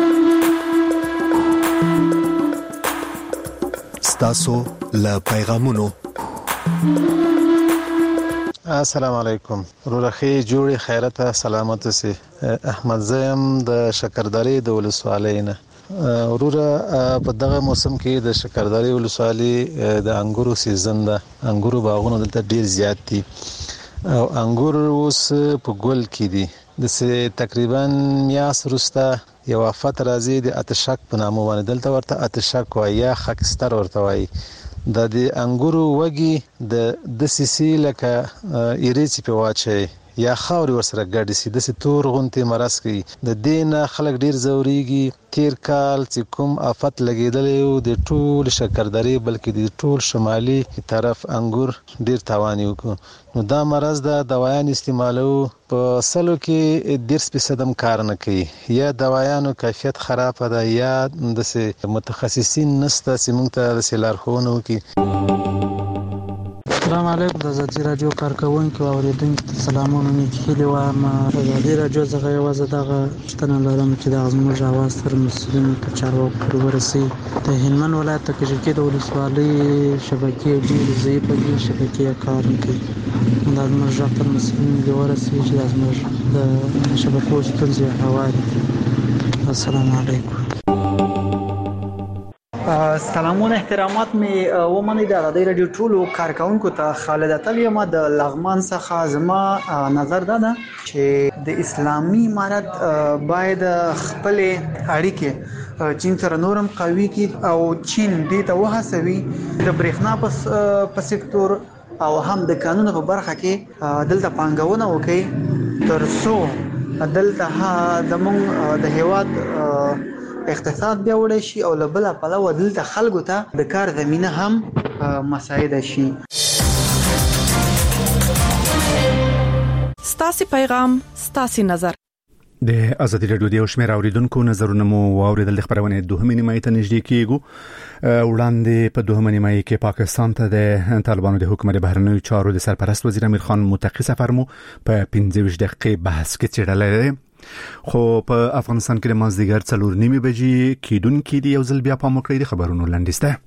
ستاسو له پیغامونو. السلام علیکم. رورخي جوړي خیرته سلامت سي. احمد زیم د شکرداری د ولسوالۍ نه. وروره په دغه موسم کې د شکرداری ولسوالۍ د انګورو سیزن ده. انګورو باغونه دلته ډیر زیات دي او انګور اوس په ګل کې دي. د تقریبا میاس وروسته یو افت راځي د اتشک په نامه باندې، دلته ورته اتشک وایي یا خاکستر ورته وایي. د د انګورو وږي د د سیسی لکه ایریچ په واچي یا خاوري ورسره ګډ سي د ستور غونته مرز کوي. د دین خلک ډیر زوريږي. تیر کال چې کوم افت لګیدلې او د ټول شکرداري بلکې د ټول شمالي طرف انګور ډیر تاوان وکړ. نو دا مرز د دوايان استعمالو په سلو کې ډیر سپیڅدم کار نه کوي، یا دوايانو کیفیت خراب ده یا د متخصصین نسته چې موږ ته د لارښوونه وکړي. السلام علیکم. د ازادي رادیو کارکونکو او اوریدونکو ته سلامونه. نیکی هیله وایم د ازادي رادیو څخه یوازې دغه شتنه لرم چې د زموږ اواز تر مسؤلینو ته چارواکو پورې ورسي. د هلمند ولایت د کجکي د ولسوالۍ شبکې ډېرې ضعیفه دي، شبکې کار نه کوي. دا زموږ غږ تر مسؤلینو دې ورسي چې دا زموږ د شبکو ستونزې هواري. السلام علیکم. سلامونه احترامات می ومني د ازادي رادیو ټولو کارکونکو ته. خالد اتل یم د لغمان څخه. زما نظر دا ده چې د اسلامي امارت باید خپل اړیکې چین سره نورم قوي کړي او چین دې ته وهڅوي د برېښنا په سکتور او هم د قانون په برخه کې دلته پانګونه وکړي تر څو دلته زموږ د هیواد اقتصاد بیا وړي شي او له بل پلوه دلته خلکو ته د کار زمينه هم مساعده شي. ستاسو پیغام، ستاسو نظر. د ازادي رادیو د شمیر اوریدونکو نظرونه مو واوریدل. خبرونه دوهمه نیمه ته نږدې کیږو. وړاندې په دوهمه نیمه کې پاکستان ته د طالبانو د حکومت بهرنیو چارو د سرپرست وزیر امیر خان متقی سفر مو په پنځه ویشت دقیقې بحث کې چیرله خو په افغانستان کې د مازدیګر څلور نیمې بجې کېدونکې دي. یو ځل بیا پام وکړئ د خبرونو لنډیسته.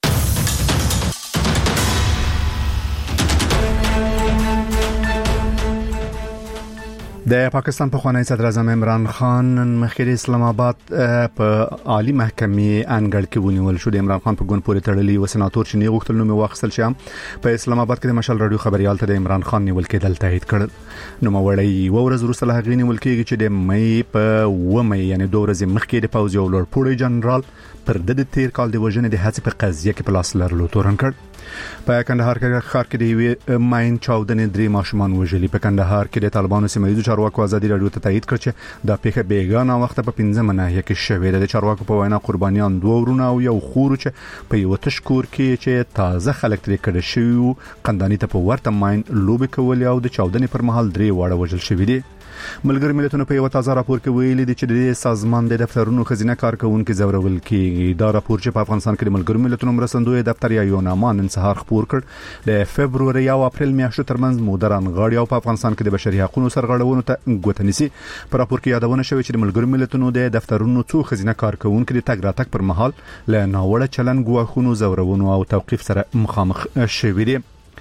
د پاکستان پخوانی صدر اعظم عمران خان مخکې اسلام آباد په عالی محکمې انګړ کې ونیول شو. د عمران خان په ګوند پورې تړلې و سناتور چې نه غوښتل نو واخیستل شي په اسلام آباد کې د مشال رادیو خبريال ته د عمران خان نیول کېدل تایید کړ. نو موړی و ورځ وروسته له هغې نیول کېږي چې د مې په و مې یعنی دوه ورځې مخکې د پوځ یو لوړ پوړی جنرال پر د تیر کال د وژنې د هڅې په قضیه کې په لاس لرلو تورن کړ. په کندهار کې ښار کې د ماین چاودنې درې ماشومان وژلي. په کندهار کې د طالبانو سیمه چارواکو ازادي رادیو ته تایید کړ چې دا پیښه بیګانه وخت په پنځمه ناحیه کې شوې ده. د چارواکو په وینا قربانیان دوه ورونه او یو خور چې په یو تشکور کې چې تازه خلک ترې کړه شوی قندانی ته په ورته ماین لوبې کولې او د چاودنې پر مهال درې واړه وژل شوي دي. ملګری ملتونو په یو تازه راپور کې ویلي دي چې د سازمان د دفترونو خزینه کارکونکو زورول کېږي. دا راپور چې په افغانستان کې د ملګری ملتونو مرستندوی دفتر یا یوناما نن سهار خبر کړ د فبرवरी او اپریل میاشتو ترمنځ مودران غاړي او په افغانستان کې د بشري حقوقو سرغړونو ته ګوته نیسي. په راپور کې یادونه شوې چې د ملګری ملتونو د دفترونو څو خزینه کارکونکو د تګ راتګ پر مهال له ناوړه چلن ګواښونو زورونو او توقيف سره مخامخ شوي دي.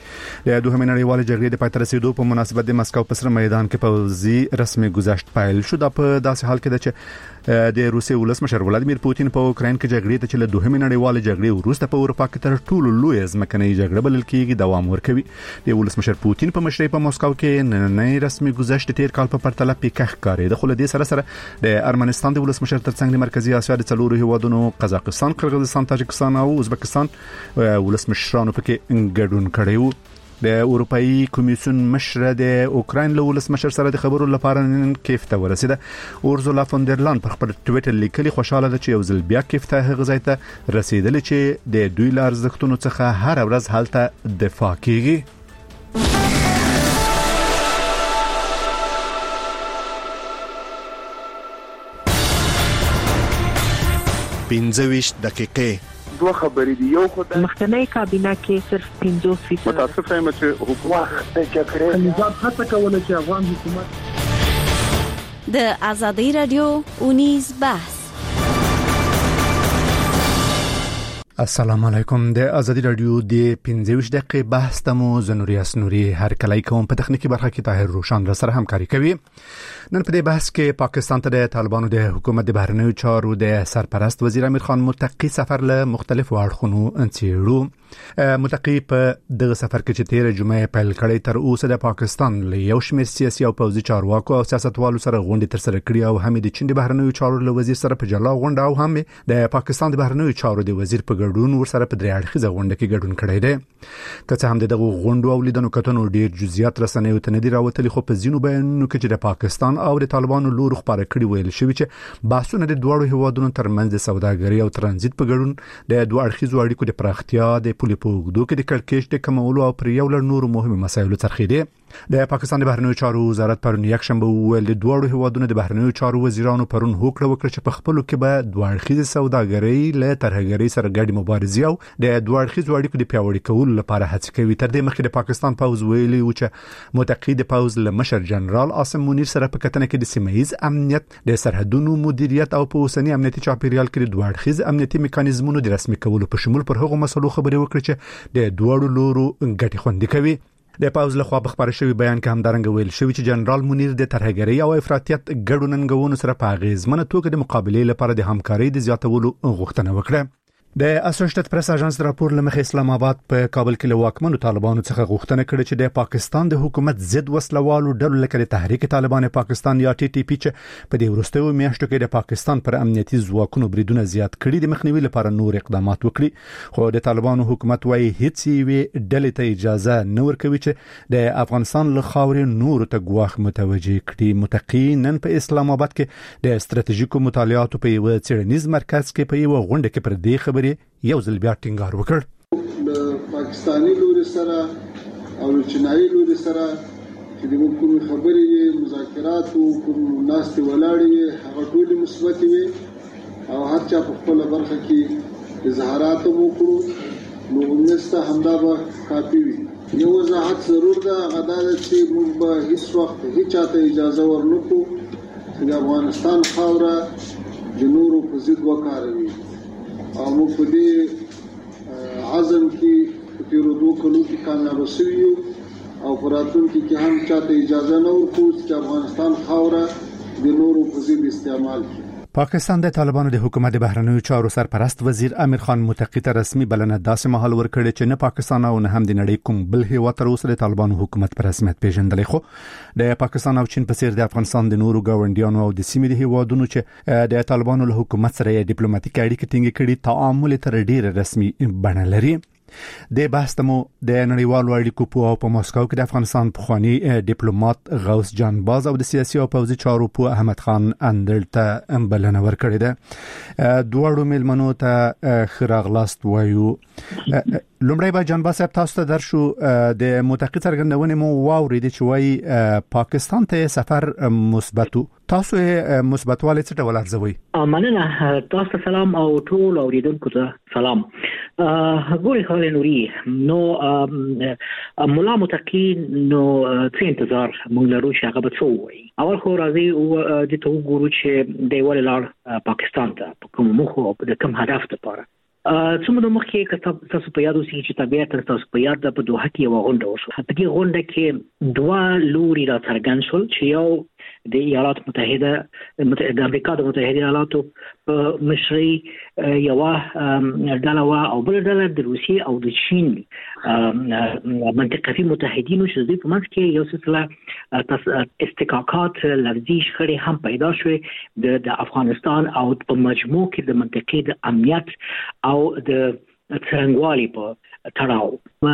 د دوهمې نړیوالې جګړې د پای ته رسیدو په مناسبت د مسکو په سر میدان کې پوځي رسمي گذشت پیل شو. دا په داسې حال کې ده چې د روسیې ولسمشر ولادیمیر پوتین په اوکراین کې جګړې ته چې له دوهمې نړیوالې جګړې وروسته په اروپا کې تر ټولو لوی ځمکنۍ جګړه بلل کېږي دوام ورکوي. د ولسمشر پوتین په مشرۍ په مسکو کې نننۍ رسمي گذشت تیر کال په پرتله پیکه ښکاري. د خو له دې سره سره د ارمنستان د ولسمشر ترڅنګ د مرکزی اسیا د څلورو هیوادونو قزاقستان، قرغیزستان، تاجکستان او ازبکستان ولسمشرانو پکې ګډون کړي وو. د اروپאי کمیسیون مشر د اوکراین له ولسمشر سره د خبرو لپاره نن کیف ته ورسیده. اورزولا فون در لاین پر خپل ټویټر لیکلي خوشاله ده چې یو ځل بیا کیف ته هغه ځای ته رسیدل چې د دوی لار ارزښتونو څخه هر ورځ حالت دفاع کیږي. پنځه ویشت دقیقې دوه خبرې دي. یو خو د مخکنی کابینه کې صرف پنځوس فیصد متاسفه یم چې حکومت د جګړې نظام هڅه کوله چې افغان حکومت د ازادي رادیو اونیز بحث. السلام علیکم. د ازادي رادیو د پنځه ویشت دقیقې بحث ته مو زنوري اسنوري هر کله کوم په تخنیکی برخه کې طاهر روشن را سره همکاري کوي. نن په دې بحث کې پاکستان ته د طالبانو د حکومت د بهرنیو چارو د سرپرست وزیر امیر خان متقی سفر له مختلفو اړخونو انڅېړو. متقی په دغه سفر کې چې تیر جمعه پیل کړی تر اوسه د پاکستان له یو شمېر سیاسي او پوځي چارواکو او سیاستوالو سره غونډې تر سره کړې او هم د چین د بهرنیو چارو له وزیر سره په جلا غونډه او هم د پاکستان د بهرنیو چارو د وزیر په ګډون ورسره په درې اړخیزه غونډه کې ګډون کړی دی. که څه هم دغه غونډو او لیدنو کتنو ډیر جزئیات رسنیو ته نه دي راوتلي، خو په ځینو بیانونو کې چې د پاکستان او د طالبانو لور خبره کړي ویل شوی چې بحثونه د دوه هیوادونو ترمنځ د سوداګرۍ او ترانزیت په ګډون د دوه اړخیزو اړیکو د پراختیا، د پولې په اوږدو کې د کړکېچ د کمولو او پر یو لړ نورو مهمو مسایلو څرخېدي. د پاکستان د بهرنیو چارو وزارت پرون یک شنبه ویل د دوه هیوادونو د بهرنیو چارو وزیرانو پرون هوکړه وکړه چې په خپلو کې به دوه اړخیزه سوداګرۍ له ترهګرۍ سره ګډه مبارزه او د دوه اړخیزو اړیکو د پیاوړي کولو لپاره هڅه کوي. تر دې مخکې د پاکستان پوځ ویلي و چې متقی د پوځ له مشر جنرال عاصم منیر سره په کتنه کې د سیمه‌ایز امنیت، د سرحدونو مدیریت او په اوسنی امنیتي چاپیریال کې د دوه اړخیز امنیتي میکانیزمونو د رسمي کولو په شمول پر هغو مسلو خبرې وکړي چې د دوه لورو ګټې خوندي کوي. د پاوز له خوا بخبر شوی بیان کې هم درنګ ویل شوی چې جنرال منیر د ترهګرۍ او افراطیت ګډو ننګونو سره په اغیزمنه توګه د مقابلې لپاره د همکارۍ د زیاتولو غوښتنه وکړه. د اسوسییټډ پریس اژانس راپور لمخې اسلام آباد په کابل کې له واکمنو طالبانو څخه غوښتنه کړې چې د پاکستان د حکومت ضد وسلوالو ډلو لکه د تحریک طالبان پاکستان یا ټي ټي پی چې په دې وروستیو میاشتو کې د پاکستان پر امنیتي ځواکونو بریدونه زیات کړي د مخنیوي لپاره نور اقدامات وکړي. خو د طالبانو حکومت وايي هیڅ وی ډلې ته اجازه نه ورکوي چې د افغانستان له خاورې نور ته ګواښ متوجه کړي. متقی نن په اسلام آباد کې د ستراتیژیکو مطالعاتو په یو څېړنیز مرکز کې په یو غونډه کې پر دې خبرې یو ځل بیا ټینګار وکړ. د پاکستاني لوري سره او چینایي لوري سره چې د کوم خبرې مذاکرات او کوم ناستې ولاړې هغه ټول مثبت وي او هر چا په خپل برخه کې اظهارات وکړو نو ونسته همدا به کافي وي. یو وضاحت ضرور ده، هغه دا چې موږ به هیڅ وخت هیڅ چاته اجازه ورنکړو د افغانستان خاوره د نورو په ضد وکاروي او موږ په دې عزم کې په تیرو دوه کلو کې کامیاب شوي او په راتلونکي کې هم چاته اجازه نه ورکوو چې افغانستان خاوره د نورو په ضد استعمال کړي. پاکستان د طالبانو د حکومت د بهرنیو چارو سرپرست وزیر امیر خان متقی ته رسمي بلنه داسې مهال ورکړې چې نه پاکستان او نه هم د نړۍ کوم بل هیواد تر اوسه د طالبانو حکومت په رسمیت پیژندلی، خو د پاکستان او چین په څیر د افغانستان د نورو ګاونډیانو او د سیمې د هیوادونو چې د طالبانو له حکومت سره ډیپلوماټیک اړیکې ټینګې کړي تعامل تر ډیره رسمي بڼه لري. د بحث تمو د نړیوالو اړیکو په په مسکو کې د افغانستان پخوانی ډیپلوماټ غوث جان باز او د سیاسي او پوځي چارو په احمد خان اندل ته بلنه ورکړې ده. دوړو ملمنو ته خراغلاست وایو. لومړی به جان باز صاحب تاسو ته درشو د متقی څرګندونې مو واورید چې وایي پاکستان ته سفر مثبتو، تاسو مثبتواله څه ډول ارزوي؟ مننه، تاسو سلام او ټول اوریدونکو ته سلام. ګوري خو نوري نو مولا متقی نو څه انتظار مونږ لرو چې هغه به څه وایي. اول خو راځي او د تو ګورو چې د ول لار پاکستان ته کوم مخ او د کوم هدف لپاره څومره مخکې کتاب تاسو په یادو سي چې طبيعت تاسو په یاد د په دوه کې یو غونډه وشو. په دې غونډه کې دوه لوري را څرګند شول چې یو د ایالات متحده د امریکا د متحده ایالاتو په مشري یو ډله وا او بل ډله د روسیې او د چین منطقوي متحدینو چې دوی په منځ کې یو سلسله استحقاقات لفظي شخړې هم پیدا شوې د افغانستان او په مجموع کې د منطقې د امنیت او د څنګهوالي په تړاو.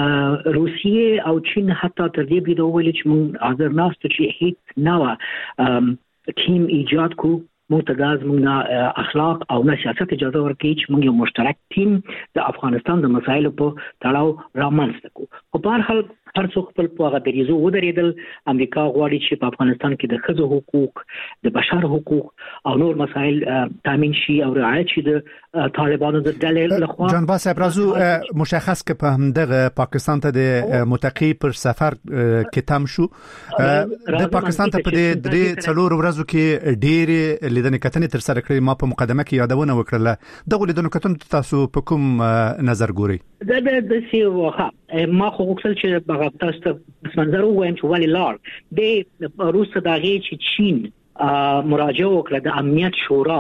روسیې او چین حتی تر دې بده ویل چې موږ حاضر ناست چې هیڅ نوې ټیم ایجاد کو متداز موږ اخلاق او نه سیاست اجازه ورکړي چې موږ یو مشترک ټیم د افغانستان د مسایلو په تړاو رامنځته کو. په هر حال هر څوک خپل په هغه دریزو ودرېدل. امریکا غواړي چې په افغانستان کې د ښځو حقوق، د بشر حقوق او نور مسایل تامین شي او رعایت شي د طالبانو د ډلې لخوا. جان باز صاحب راځو مشخص کې په همدغه پاکستان ته د متقی پر سفر کې تم شو. د پاکستان ته په دې درې څلور ورځو کې ډېرې لیدنې کتنې تر سره کړې. ما په مقدمه کې یادونه وکړه دغه لیدنو کتنې تاسو په کوم نظر ګوري؟ دا د سی وخه ما خو غوښتل چې هغه تاسو ته منظر وایم چې ولې لار د روس دغه چې چین مراجعه وکړه د امنیت شورا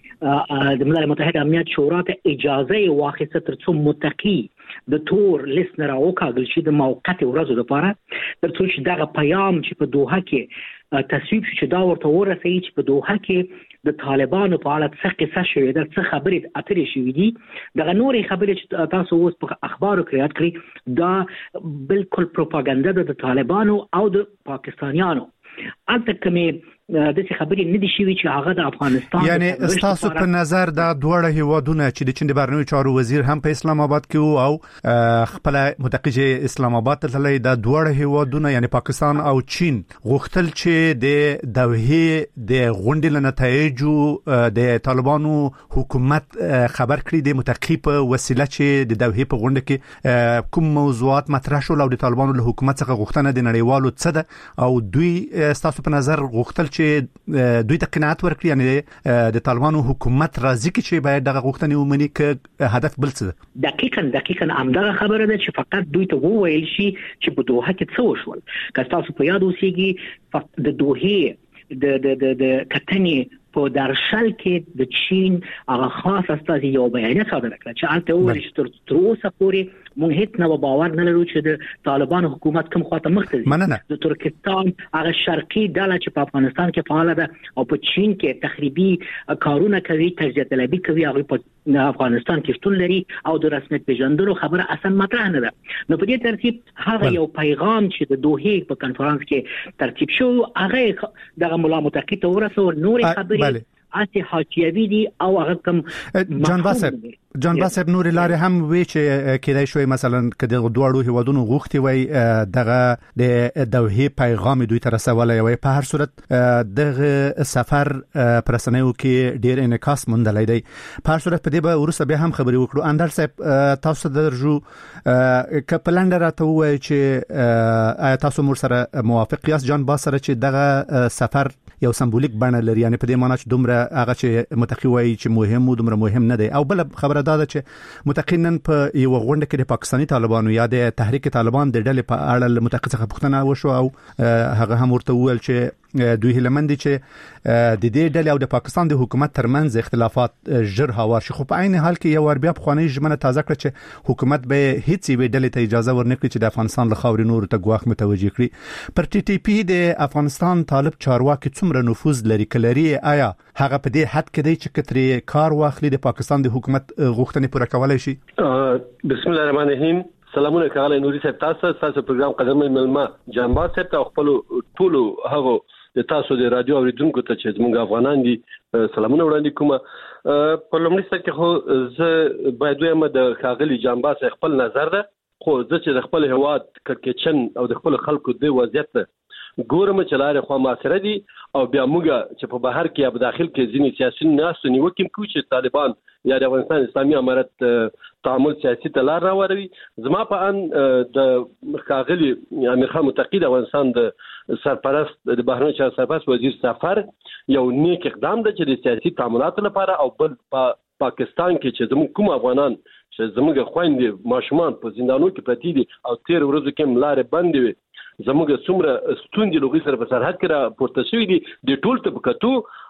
د ملل متحد امنیت شورا ته اجازه واخیسته تر څو متقی د تور لیست نه راوکاږل شي د موقت ورځو لپاره تر څو چې دغه پیام چې په دوحه کې تصویب شي دا ورته ورسېږي چې په دوحه کې د طالبانو په اړه څه قصه شوې ده، څه خبرې اترې شوې دي. دغه نورې خبرې چې تاسو اوس په اخبارو کې یاد کړئ دا بالکل پروپاګاندا ده د طالبانو او د پاکستانیانو. البته کومې د څه خبرې نه دي شوې چې هغه د افغانستان یعنی تاسو په نظر دا دوړه هیوادونه چې د چین د بهرنیو چارو وزیر هم په اسلام آباد کې او خپل متقی اسلام آباد ته تللی، دا دوړه هیوادونه یعنی پاکستان او چین غوښتل چې د دوحې د غونډې له نتایجو د طالبانو حکومت خبر کړي د متقی په وسیله چې د دوحې په غونډه کې کوم موضوعات مطرح شول او د طالبانو له حکومت څخه غوښتنه د نړیوالو څه ده او دوی تاسو په نظر غوښتل چې دوی ته قناعت ورکړي یعنی د طالبانو حکومت راضي کی چې باید دغه غوښتنې ومني ک هدف بل څه ده؟ دقیقاً دقیقاً همدغه خبره ده چې فقط دوی ته وویل شي چې په دوحه کې څه وشول. که تاسو په یاد اوسېږي د دوحې د د د د کتنې په درشل کې د چین هغه خاص استازي یو بیانیه صادره کړه چې البته وایي چې تر اوسه پورې مونږ هیڅ نه باور نه لرو چې د طالبان حکومت کوم خواته مخ ته ځي. د ترکستان هغه شرقي ډله چې په افغانستان کې فعال ده او په چین کې تخریبي کارونه کوي، تجزیه طلبي کوي، هغه په افغانستان کې شتون لري او د رسمیت پیژندلو خبره اصلا مطرح نه ده. نو په دې ترتیب هغه یو پیغام چې د دوحې په کانفرنس کې ترتیب شو هغه دغه مولا متقی ته ورسو. نور خبرې اته حاجیوی دي او هغه کوم جان باسب جان باسب نور لارې هم وی چې کېدای شوی مثلا کله دوړو هیوادونو غوښتي وي دغه د دوحې پیغام دوی ته رسولای وي. په هر صورت دغه سفر پرسنیو کې ډیر انعکاس موندلای دی. په هر صورت په دې به ورسره به هم خبرې وکړو. اندر صاحب تاسو درجو کپلند راته وای چې تاسو مر سره موافق یاست جان باس سره چې دغه سفر یو سمبولیک بڼه لري، یعنی په دې معنی چې دومره هغه چې متقی وایي چې مهم او دومره مهم نه دی. او بل خبره دا ده چې متقینن په یو غونډه کې د پاکستاني طالبانو یا د تحریک طالبان د ډلې په اړه متقی څخه پوښتنه وشو او هغه هم ورته وویل چې دوی هلمند چې د دې ډلې او د پاکستان د حکومت ترمنځ اختلافات ژر هوار شي، خو په عین حال کې یو ور بیا بخوانی ژمنه تازه کړ چې حکومت به هیڅ یوې ډلې ته اجازه ورنکړي چې د افغانستان له خاورې نور ته ګواښ متوجه کړي. پر ټي ټي پی د افغانستان طالب چارواکي څومره نفوذ لري کلري؟ آیا هغه په دې حد کې دی چې کتري کار واخلي د پاکستان د حکومت غوښتنې پوره کولای شي؟ بسم الله الرحمن الرحیم. سلامونه کاله نوري صاحب، تاسو تاسو پروګرام قدمه ملما جنبا صاحب ته خپل ټولو هغه د تاسو د رادیو اوریدونکو ته چې زموږ افغانان دي سلامونه وړاندې کوم. په لومړي سر کې خو زه باید وایم د خاغلی جنبا صاحب خپل نظر ده، خو زه چې د خپل هواد کړکېچن او د خپل خلکو د وضعیت ګورم چې لارې خو معاصره دي او بیا موږ چې په بهر کې او داخل کې ځینې سیاسي ناس نیوکې کوي چې طالبان یا د افغانستان اسلامي امارت تعامل سیاسي ته لار راوړي. زما په ان د خاغلی امیر خان متقی د افغانستان د سرپرست د بهرنی چارو سرپرست وزیر سفر یو نیک اقدام ده چې د سیاسي تعاملاتو لپاره او بل په پاکستان کې چې زموږ کوم افغانان چې زموږ خويندې ماشومان په زندانونو کې پراته دي او تیر ورځو کې ملارې بندې وي، زموږ څومره ستوندې لوګي سره په سرحد کې را پورته شوې دي، د ټول طبقاتو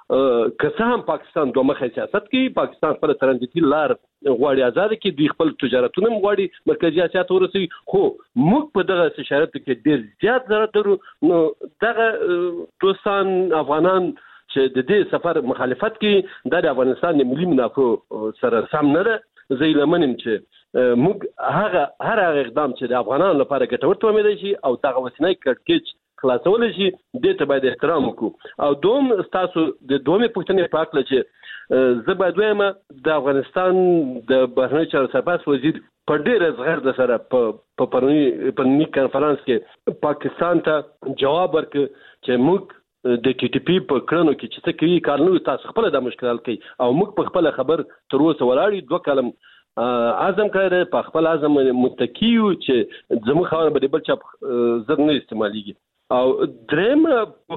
که هم پاکستان دوه مخه سیاست کوي، پاکستان خپل ترانزیتي لار غواړي آزاد کړي، دوی خپل تجارتونه غواړي مرکزی اسیا ته ورسوي، خو موږ په دغه شرایطو کې ډېر زیات ضرورت لرو. نو دغه دوستان افغانان چې د دې سفر مخالفت کوي دا د افغانستان د ملي منافعو سره سم نه ده. زه لمنم چې موږ هغه هر هغه اقدام چې د افغانانو لپاره ګټور تومېدای شي او دغه وسنۍ کړکېچ خلاصول شي دې ته باید احترام وکړو. او دوم تاسو د دومې پوښتنې په اړه چې زه باید وایم د افغانستان د بهرنی چارو سرپرست وزیر په ډېر زغرد سره په پرونی پرونی کانفرنس کې پاکستان ته جواب ورکړ چې موږ د ټي ټي پی په کړنو کې چې څه کوي کار نه تاسو خپل د مشکلات کوي او موږ په خپل خبر تر اوسه ولاړی دوه کلم اعظم کړی په خپل اعظم متکیو چې زموږ خبره به بل چا زر نه استعماليږي. او دریم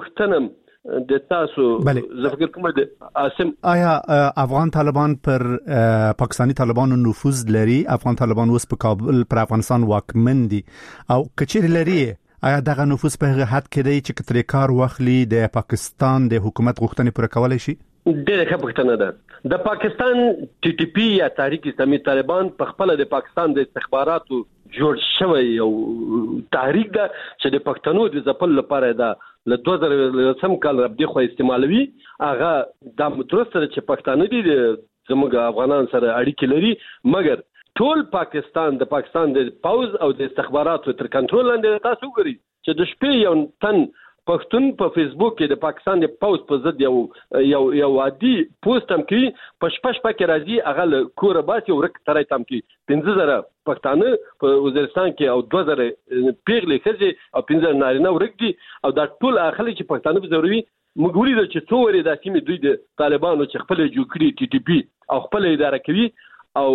پښتنم د تاسو زه فکر کوم د اسم آیا افغان طالبان پر پاکستانی طالبانو نفوذ لري؟ افغان طالبان اوس په کابل پر افغانستان واکمن دي او کچیر لري؟ آیا دغه نفوذ په هغه حد کې دی چې کتري کار واخلي د پاکستان د حکومت غوښتنې پوره کولای شي؟ ډېره ښه پوښتنه ده. د پاکستان ټي ټي پی یا تحریک اسلامي طالبان په خپل د پاکستان د استخباراتو جوړ شوی یو تحریک ده چې د پښتنو د ځپل لپاره ده له دوه زره سم کال ربدي خو استعمالوي. هغه د مدرسه چې پښتانه دي زموږ افغانان سره اړیکې لري، مګر ټول پاکستان د پاکستان د پاوز او د استخباراتو تر کنټرول لاندې. تاسو وګورئ چې د شپې یو تن پښتون په فیسبوک کې د پاکستان د پاوز په ضد یو یو یو عادي پوسټ هم کوي، په شپږ پکې راځي هغه له کوره باسي او ورک ترای تم کوي. پنځه زره پښتانه په وزیرستان کې او دوه زره پیغلې ښځې او پنځه نارینه ورک دي او دا ټول اخلي چې پښتانه به ضروري موږ ولیدل چې څو ورې د سیمې دوی د طالبانو چې خپل جوړ کړي ټي ټي پی او خپل اداره کوي او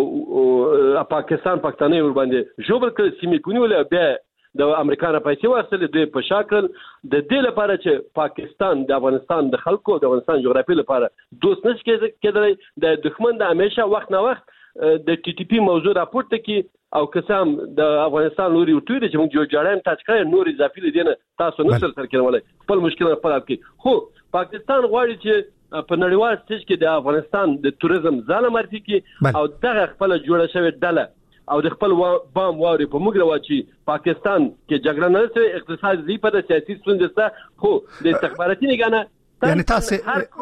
پاکستان پښتانه ور باندې جوړ کړ سیمې کونیول بیا د امریکا نه پیسې ورسره د په شکل د دې لپاره چې پاکستان د افغانستان د خلکو د افغانستان جغرافیې لپاره دوست نشي کېدلی. د دښمن د همیشه وخت نه وخت د ټي ټي پی موضوع راپورته کی او قسم د افغانستان لوري وټوي چې موږ جوړجاړم تاسو کړئ نور اضافي لدینه تاسو نه سر سر کېولای خپل مشکل خپل حل کړئ. خو پاکستان غواړي چې په نړیوال سټیج کې د افغانستان د توریزم ځاله مرتي کې او دغه خپل جوړه شوی ډله او د خپل بام واري په موږ راوچی پاکستان کې جګړه نه سي اقتصاد زی په سیاسي ستونزې خو د استخباراتي نگانه یعنی تاسو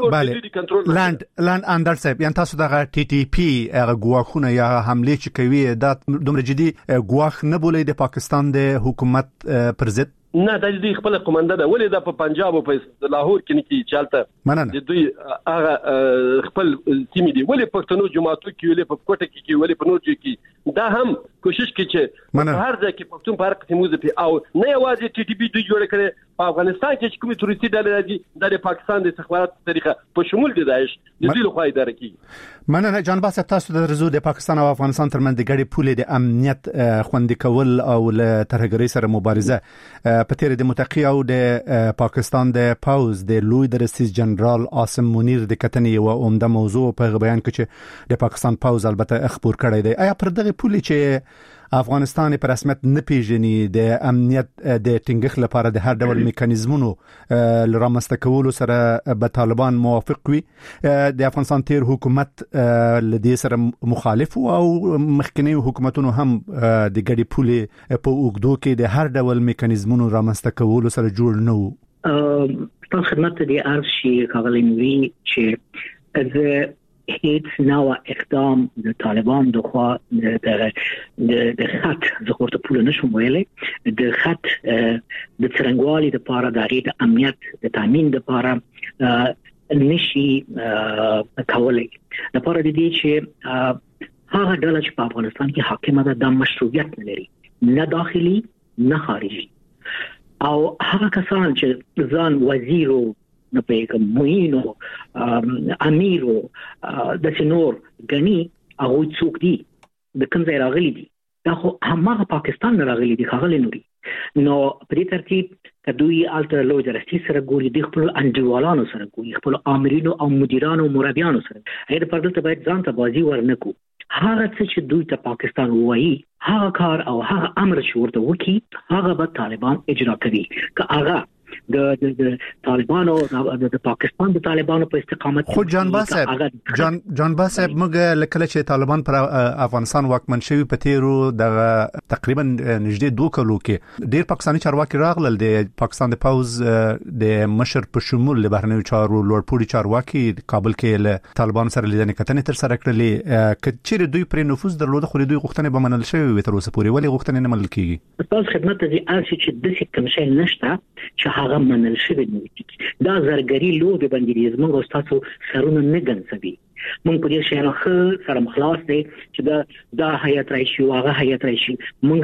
بله لاند لاند اندر صاحب یعنی تاسو دغه ټي ټي پی هغه ګواښونه یا حمله چې کوي دا دومره جدي ګواښ نه بولې د پاکستان د حکومت پر ضد؟ نه د دې خپل قومنده ده ولې د په پنجاب او په لاهور کې نه کی چالتہ د دوی هغه خپل سیمې دي ولې پښتنو جماعتو کې ولې په کوټه کې کې ولې په نور کې دا هم کوشش کوي چې هر ځای کې پښتون په هر قسم وځي او نه یوازې ټي ټي پی دوی جوړ کړي په افغانستان کې کومې تورستي ډلې راځي د پاکستان د استخباراتو طریقه په شمول دي داعش د دې لخوا اداره کوي. مننه جان باسط، تاسو د رزو د پاکستان او افغانستان ترمنځ د ګډې پولې د امنیت خوندي کول او له ترهګرۍ سره مبارزه په تیر د متقی او د پاکستان د پاوز د لوی درسیز جنرال عاصم منیر د کتنې او عمده موضوع په بیان کې چې د پاکستان پاوز البته خبر کړی دی. آیا پر دغه پولې چې افغانستان په رسمیت نه پیژني د امنیت د ټینګښت لپاره د هر ډول میکانیزمونو لرامسته کولو سره به طالبان موافق وي؟ د افغانستان تیر حکومت لدې سره مخالف او مخکنی حکومتونو هم د ګډي پولې په اوګدو کې د هر ډول میکانیزمونو رامسته کولو سره جوړ نه وو. په خدمت د ارشي کاغلنوي چې از هیڅ نوع اقدام د طالبان دغه د د خط زخورت پول نشم ویلې د خط د څرنګوالي د پاره د امنیت د تامین د پاره نشي کولای د پاره د دې چې هغه ډله چې په افغانستان کې حاکمه ده د مشروعیت نه لري، نه داخلي نه خارجي، او هغه کسان چې ځان وزیرو نه پیګم موینو امیرو د سينور غني هغه څوک دي د کوم ځای راغلي دي، دا خو همغه پاکستان نه راغلي دي خغل نوري. نو په دې ترتیب کدوې الټر لوی درستي سره ګوري د خپل انډیوالانو سره ګوري، خپل امرینو او مدیرانو او مربیانو سره هغه په دې ته باید ځان ته بازي ورنکو. هغه څه چې دوی ته پاکستان وایي هغه کار او هغه امر چې ورته وکي هغه به طالبان اجرا کوي. که هغه د د طالبانو د پاکستان د طالبانو په استقامت خو جان باسط جان جان باسط موږ لکه چې طالبان پر افغانستان واکمن شوی په تیرو د تقریبا نږدې دوه کلو کې ډیر پاکستاني چارواکي راغلل د پاکستان د پاوز د مشر په شمول د بهرنیو چارو لوړپوړي چارواکي کابل کې له طالبان سره لیدنې کتنې تر سره کړلې. کچېر دوی پر نفوذ درلود خو دوی غوښتنې به منل شوی وي تر اوسه پورې، ولې غوښتنې نه منل کیږي؟ تاسو خدمت ته ځي چې د څه کوم شی نشته چې هغه منل شوی نه وي. دا زرګری لوبه باندې زموږ تاسو سرونه نه ګنځوي. مونږ په دې شی نه خو سره مخلاص دي چې دا دا هیات راشي او هغه هیات راشي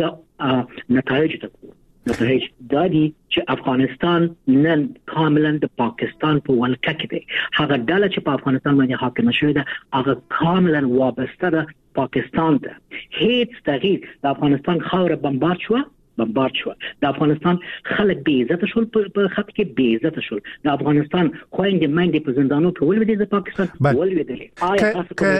مونږه نتایج ته نتایج دا دي چې افغانستان نن کاملا د پاکستان په ولکه کې دی. هغه ډله چې په افغانستان باندې حاکم شوی ده هغه کاملا وابسته ده پاکستان ته. هیڅ تغییر د افغانستان خاور بمبارد شو بمبارد شو د افغانستان خلک بې عزت شول په خط کې بې عزت شول. د افغانستان خويندې مېندې په زندانو کې ولودي د پاکستان ولودي. آیا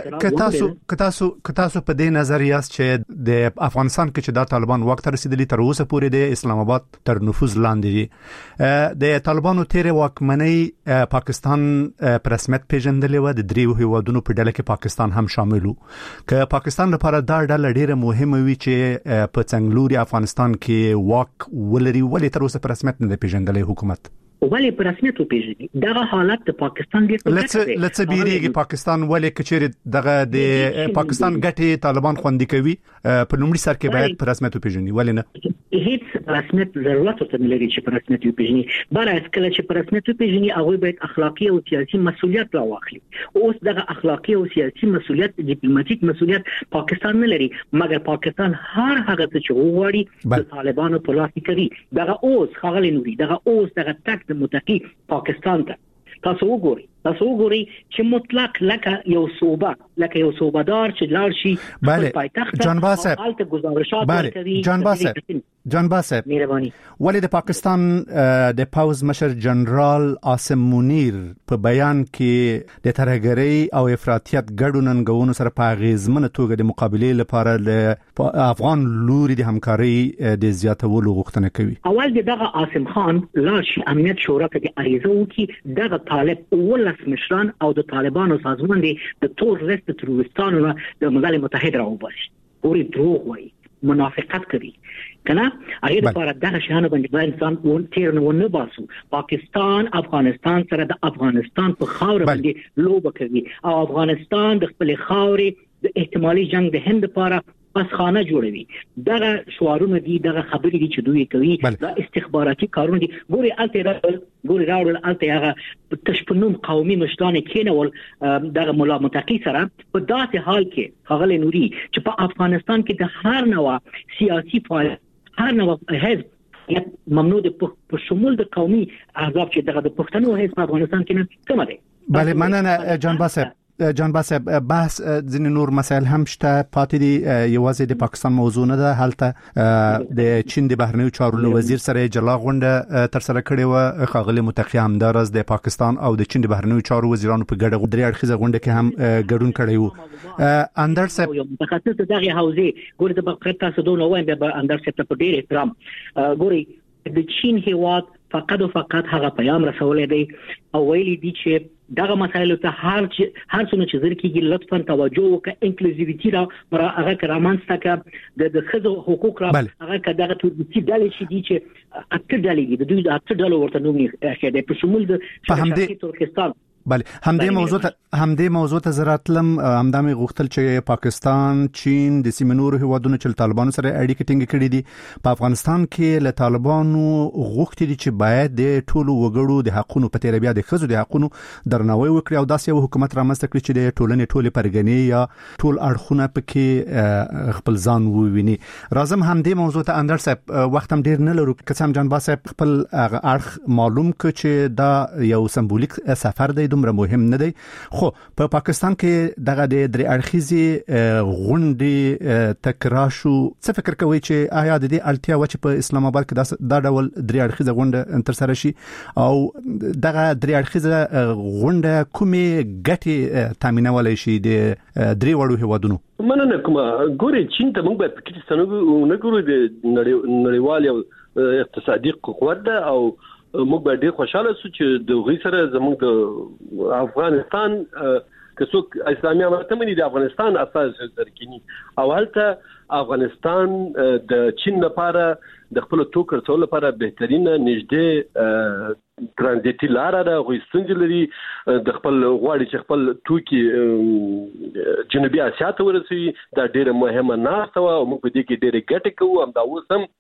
تاسو تاسو تاسو په دې نظر یاست چې د افغانستان کې چې د طالبان وخت رسیدلی تر اوسه پورې د اسلام آباد تر نفوذ لاندې دي؟ د طالبانو تیر واکمنۍ پاکستان پر رسمیت پیژندلې و، د دریو هیوادونو په ډله کې پاکستان هم شامل وو. که پاکستان لپاره دا ډله ډیره مهمه وي چې په څنګلوري افغانستان کې کې واک ولري، ولې تر اوسه په رسمیت نه پیژندلې حکومت؟ ولې په رسمیت پیژني دغه حالت د پاکستان ډیر لته لته بیریږي. پاکستان ولې کچېر دغه د پاکستان ګټې طالبان خوندي کوي په لومړي سر کې باید په رسمیت پیژني، ولې نه؟ هیڅ رسمیت ضرورت ورته لري چې په رسمیت پیژني. بل اس کله چې په رسمیت پیژني هغه باید اخلاقی او سیاسي مسؤلیت راوخلي. اوس دغه اخلاقی او سیاسي مسؤلیت ډیپلوماټیک مسؤلیت پاکستان نه لري، مګر پاکستان هر هغه څه چې وغواړي د طالبانو په لاس کې کوي. دغه اوس خغل نوري دغه اوس دغه تک د متقی پاکستان ته تاسو وګورئ تاسو وګورئ چې مطلق لکه یو صوبه لکه یو صوبدار چې لاړ شي په پایتخت جان باسط حالت گزارشات ورکوي. جان باسط جان باسط مهرباني ولې د پاکستان د پاوز مشر جنرال عاصم منیر په بیان کې د ترهګرۍ او افراطیت ګډو ننګونو سره په غیزمنه توګه د مقابله لپاره د افغان لوري د همکاري د زیاتولو غوښتنه کوي؟ اول دغه عاصم خان لاړ شي امنیت شورا ته د اړیزو کې دغه طالب ولس مشران او د طالبانو سازمان دي د تور رست تروریستانو د ملل متحد راوباسي. اوري دروغ وایي، منافقت کوي کنه. هغه لپاره دغه شانه باندې انسان ول تیر نه ونه باسو. پاکستان افغانستان سره د افغانستان په خاور باندې لوبه کوي او افغانستان د خپل خاورې د احتمالي جنگ د هند لپاره پسخانه جوړوي دغه شعارونه دي دغه خبرې دي چې دوی کوي دا استخباراتي کارونه دي ګوري الته ګوري راوړل الته هغه تشپنوم قومي مشران کېنول دغه مولا متقی سره په داسې حال کې هغه نوري چې په افغانستان کې د هر نوع سیاسي فعال هر نوع حزب ممنوع د په شمول د قومي احزاب چې دغه د پښتنو حزب په افغانستان کې نه کومه ده. بله مننه جان باسب جان باسب بحث ځینې نور مسایل هم شته پاتې دي یوازې د پاکستان موضوع نه ده هلته د چین د بهرنیو چارو وزیر سره جلا غونډه تر سره کړې و خاغلی متقی همدارس د پاکستان او د چین د بهرنیو چارو وزیرانو په ګډه درې اړخیزه غونډه کې هم ګډون کړی و. اندر صاحب یو متخصص دغه حوزه ګوري د بقرت تاسو دوه وایم به اندر صاحب ته ډیر احترام ګوري د چین هیواد فقط او فقط هغه پیغام رسولې دی او ویلي دي چې دغه مسایلو ته هر هر څونه چې ځکه لطفا توجه وکړه انکلوزیویټی را هغه کرامانسته کا د خزو حقوق را هغه کداغه ټولګي ډلې چې دي چې اته ډلې د دوی د اته ډلو ورته نومي اخیده په شمول د شرقي ترکستان. بله همدې موضوع ته همدې موضوع ته زراتلم همدامه غوښتل چې پاکستان چین د سیمنور هوادونو چې طالبانو سره اړیکې ټینګ کړې دي په افغانستان کې له طالبانو غوښتي دي چې باید د ټولو وګړو د حقونو په تیر بیا د خزو د حقونو درناوی وکړي او داسې یو حکومت رامنځته کړي چې د ټولنې ټولې پرګنې یا ټول اړخونه پکې خپل ځان وویني. راځم همدې موضوع ته اندر صاحب وخت هم ډیر نه لرو که څنګه جان باسب خپل اړخ معلوم ک چې دا یو سمبولیک سفر دی دومره مهم نه دی خو په پاکستان کې دغه د درې اړخیزي غونډې تکرار شو څه فکر کوي چې آیا د دې اړتیا و چې په اسلام آباد کې دا ډول درې اړخیزه غونډه تر سره شي او دغه درې اړخیزه غونډه کومې ګټې تامینولای شي د درې وړو هیوادونو؟ مننه کوم ګوري چین ته موږ په کې ستنو نه ګورو د نړیوال اقتصادي قوت ده او موږ به ډیر خوشاله سو چې د غي سره زموږ د افغانستان که څوک اسلامي امارت مني د افغانستان اساس درکینی او هلته افغانستان د چین لپاره د خپل توکر ټول لپاره بهترینه نږدې ترانزیتي لار ده غوښ ستونزې لري د خپل غواړي چې خپل توکي جنوبي اسیا ته ورسوي دا ډیره مهمه ناسته او موږ په دې کې ډیره ګټه کوو هم دا اوس هم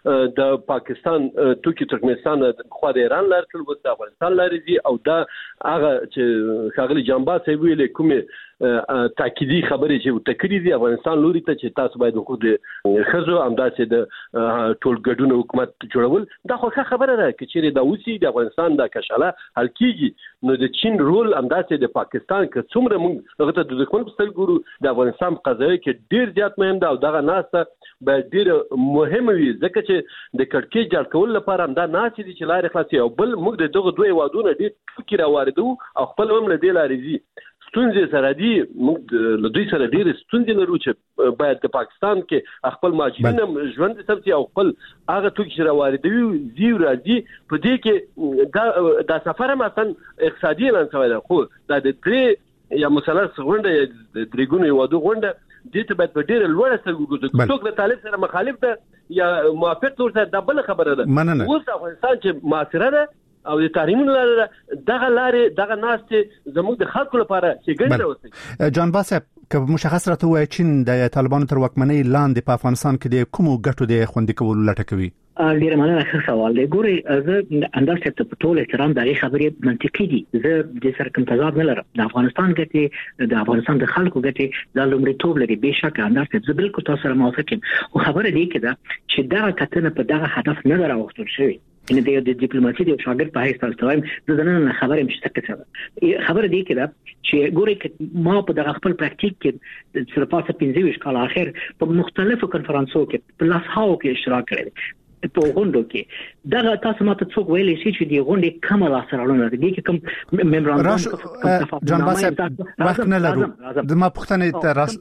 د پاکستان توکي ترکمنستان خو د ایران لار تل وسته افغانستان لري او دا هغه چې خاغلی جنبا سی ویل کومه تاکیدی خبرې چې تکری دي افغانستان لوري ته چې تاسو باید خو د خزو امداسه د ټول ګډون حکومت جوړول دا خو خبره ده چې د اوسي د افغانستان د کشاله حل کیږي نو د چین رول امداسه د پاکستان که څومره موږ هغه ته د دښمن په ستل ګورو د افغانستان قضایا کې ډیر زیات مهم ده او دغه ناسه باید ډیر مهم وي ځکه چې د کړکۍ جوړ کول لپاره هم دا ناسي دي چې لارې خلاصي او بل موږ د دغه دوه وادونه ډیر فکر واردو او خپل هم له دې لارې زی ستونزې سره دي موږ له دوی سره ډیر ستونزې لرو چې باید د پاکستان کې خپل ماجرین ژوند سبسي او خپل هغه توکي سره واردوي زیو راځي په دې کې دا د سفر مثلا اقتصادي لنسوي ده خو دا د درې یا مثلث غونډه د درېګونو وادو غونډه دې ته باید په ډیر لوړ سره وګورو څوک د طالب سره مخالف ده یا موافق تور سره د بل خبره ده اوس افغانستان چې معاصره ده او د تحریمونو لاره دغه لارې دغه ناشته زموږ د خلکو لپاره چې ګڼل راوځي. جان باسب که مشخص راته وایي چین د طالبانو تر واکمنۍ لاندې په افغانستان کې د کومو ګټو د خوندي کولو لټه کوي؟ ډیر مننه ښه سوال دی. ګوري زه انداز ته په ټول احترام د خبرې منطقي دي زه د سر کوم تضاد نه لرم د افغانستان ګټې د افغانستان د خلکو ګټې د لومړیتوب لري به شک انداز ته زه بالکل تاسو سره موافق یم او خبره دی کې دا چې دا کتنه په دغه هدف نه راوښتل شوی ان د ډیپلوماسي د شاګرد په حیث تاسو وایم زه نه خبره مشته کوم خبره دی کې دا چې ګوري ما په دغه خپل پریکټیک کې تر پاسه پنځه ویشت کال اخر په مختلفو کنفرانسو کې په لاسهاو کې اشتراک کړی په غونډو کې دغه تاسو ماته څوک ویلې شي چې دی غونډې کوم لاسرالونه دي کې کوم میمورانډوم جان باسب وخت نه لرو د ما پښتنې ته راس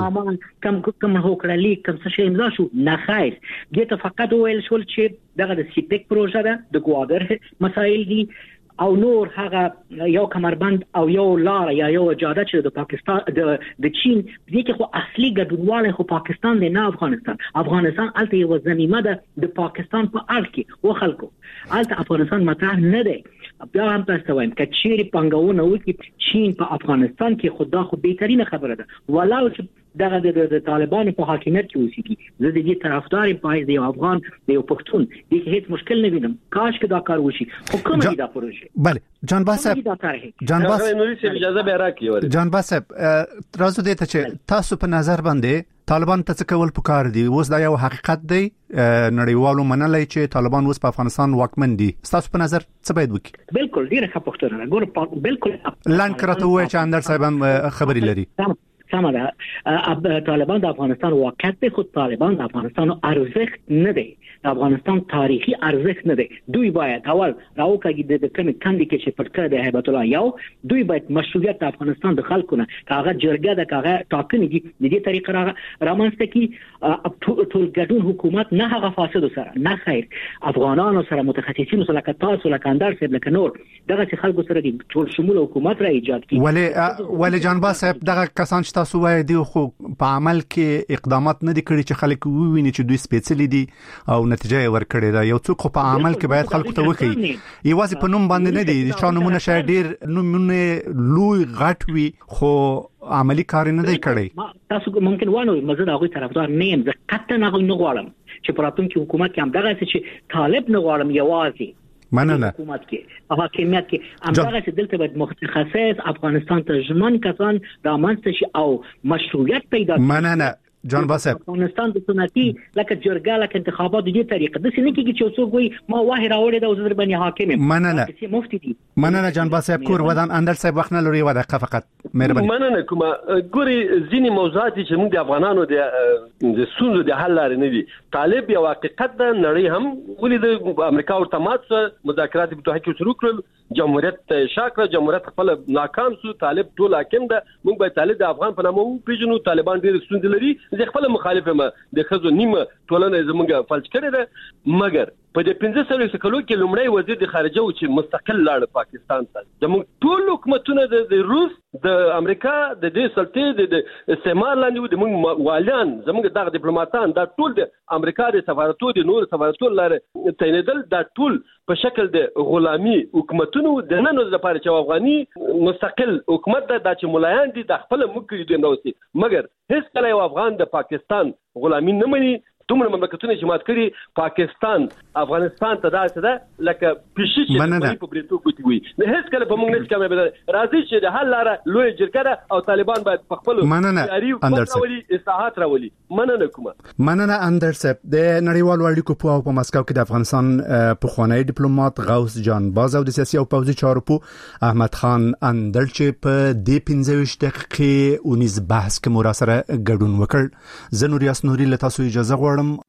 کم کم هو کړلی کوم څه شي امضا شو نه خیر دې ته فقط ویل شول چې دغه د سیپک پروژه ده د ګوادر مسایل دي او نور هغه یو کمربند او یو لار یا یو اجازه چې د پاکستان د د چین دې کې خو اصلي ګډونواله خو پاکستان دی نه افغانستان افغانستان الته یو زمینه ده د پاکستان په اړه کې و خلکو الته افغانستان مطرح نه دی بیا هم تاسو وایم کچېری پنګاونه وکي چین په افغانستان کې خدا خو بهترینه خبره ده ولاو چې دغه د طالبانو په حاکمیت کې اوسېږي. زه د دې طرفدار یم په یو افغان د یو پښتون د هیڅ مشکل نه وینم. کاش کې دا کار وشي. خو کوم دی دا پروژه؟ بله جان باسب جان باسب اجازه به راکړي. جان باسب راځو دې ته چې تاسو په نظر باندې طالبان ته څه کول پکار دي؟ اوس دا یو حقیقت دی نړیوالو منلای چې طالبان اوس په افغانستان واکمن دي. تاسو په نظر څه باید وکړي؟ بالکل ډیره ښه پوښتنه. ګور بالکل لاند کرته وای چې اندر صاحب خبري لري. سمه ده. طالبان د افغانستان واقعیت دی، خو طالبان د افغانستان ارزښت نه دی، د افغانستان تاریخي ارزښت نه دی. دوی باید اول راوکړي د کوم کاندي کې چې پرکړه د هیبت الله یو دوی باید مشروعیت د افغانستان د خلکو نه کاغه جرګه د کاغه ټاکنې دي د دې طریقې را رامنځته کی ټول ګډون حکومت نه هغه فاسد سره نه خیر افغانانو سره متخصصین سره لکه تاسو لکه اندر صاحب لکه نور دغه خلکو سره د ټول شمول حکومت را ایجاد کی. ولې ولې جان صاحب دغه کسان تاسو وایي دی خو په عمل کې اقدامات نه دي کړی چې خلک وویني چې دوی سپیڅلي دي او نتیجه یې ورکړې ده. یو څوک په عمل کې باید خلکو ته وکړي، یوازې په نوم باندې نه دي. چې نمونه شاید ډیر نومونه لوی غټ وي خو عملی کار نه دی کړی. تاسو ممکن وانه مزه هغه طرفدار نه يم، زه قطعا نه غواړم چې پراتونکو حکومت کې هم دغه چې طالب نه غواړم یوازې مننه حکومت کې حاکمیت کې همدغه چې دلته باید متخصص افغانستان ته ژمن کسان رامنځته شي او مشروعیت پیدا کړي. مننه جان باسب. افغانستان د سنتي لکه جرګه لکه انتخابات د دې طریقې د سینې کې چې څوک وي ما واه راوړې د وزیر باندې حاکم یم. مننه چې مفتي دي. مننه جان باسب. کور ودان اندر صاحب وخت نه لري و دقیقه فقط مهرباني. مننه کوم ګوري ځینی موضوعات چې موږ د افغانانو د د سونو د حل لري نه دي. طالب یو حقیقت د نړۍ هم ولې د امریکا او تماس مذاکرات په توګه کې شروع کړل. جمهوریت شاکره جمهوریت خپل ناکام سو. طالب ټول حاکم ده. موږ به طالب د افغان په نامه پیژنو. طالبان ډېر ستونزې لري. زه خپل مخالف یم د خزو نیمه ټولنه زمونږه فلج کړی ده. مګر په دې پنځه سوه کلو کې لومړی وزیر د خارجه و چې مستقل لاړ پاکستان ته. زموږ ټول حکومتونه د روس د امریکا د دې سلطې د استعمار لاندې د موږ والیان زموږ دغه ډیپلوماټان دا ټول د امریکا د سفارتونو د نور سفارتونو لاره تعینېدل دا ټول په شکل د غلامي حکومتونو د نن ورځې لپاره چې افغاني مستقل حکومت د چې ملایان دي د خپل ملک دی نو سي. مګر هیڅ کله یو افغان د پاکستان غلامي نه مني. دومره مملکتونه چې مات کړي پاکستان افغانستان ته داسې ده لکه پېشي چې په بریتو کوي وي. نه هیڅ کله په موږ نه کمه بدل راځي چې د حل لاره لوی جرګه او طالبان باید په خپل جاری راولي اصلاحات راولي. مننه کوم. مننه اندر صاحب. د نړیوالو اړیکو په په مسکو کې د افغانستان په خوانی ډیپلوماټ غوث جان باز او د سیاسي او پوځي چارو په احمد خان اندل چې په دې پنځه ویشت دقیقې اونیز بحث کې مراسله ګډون وکړ. زه نور یاس نوري له تاسو اجازه غواړم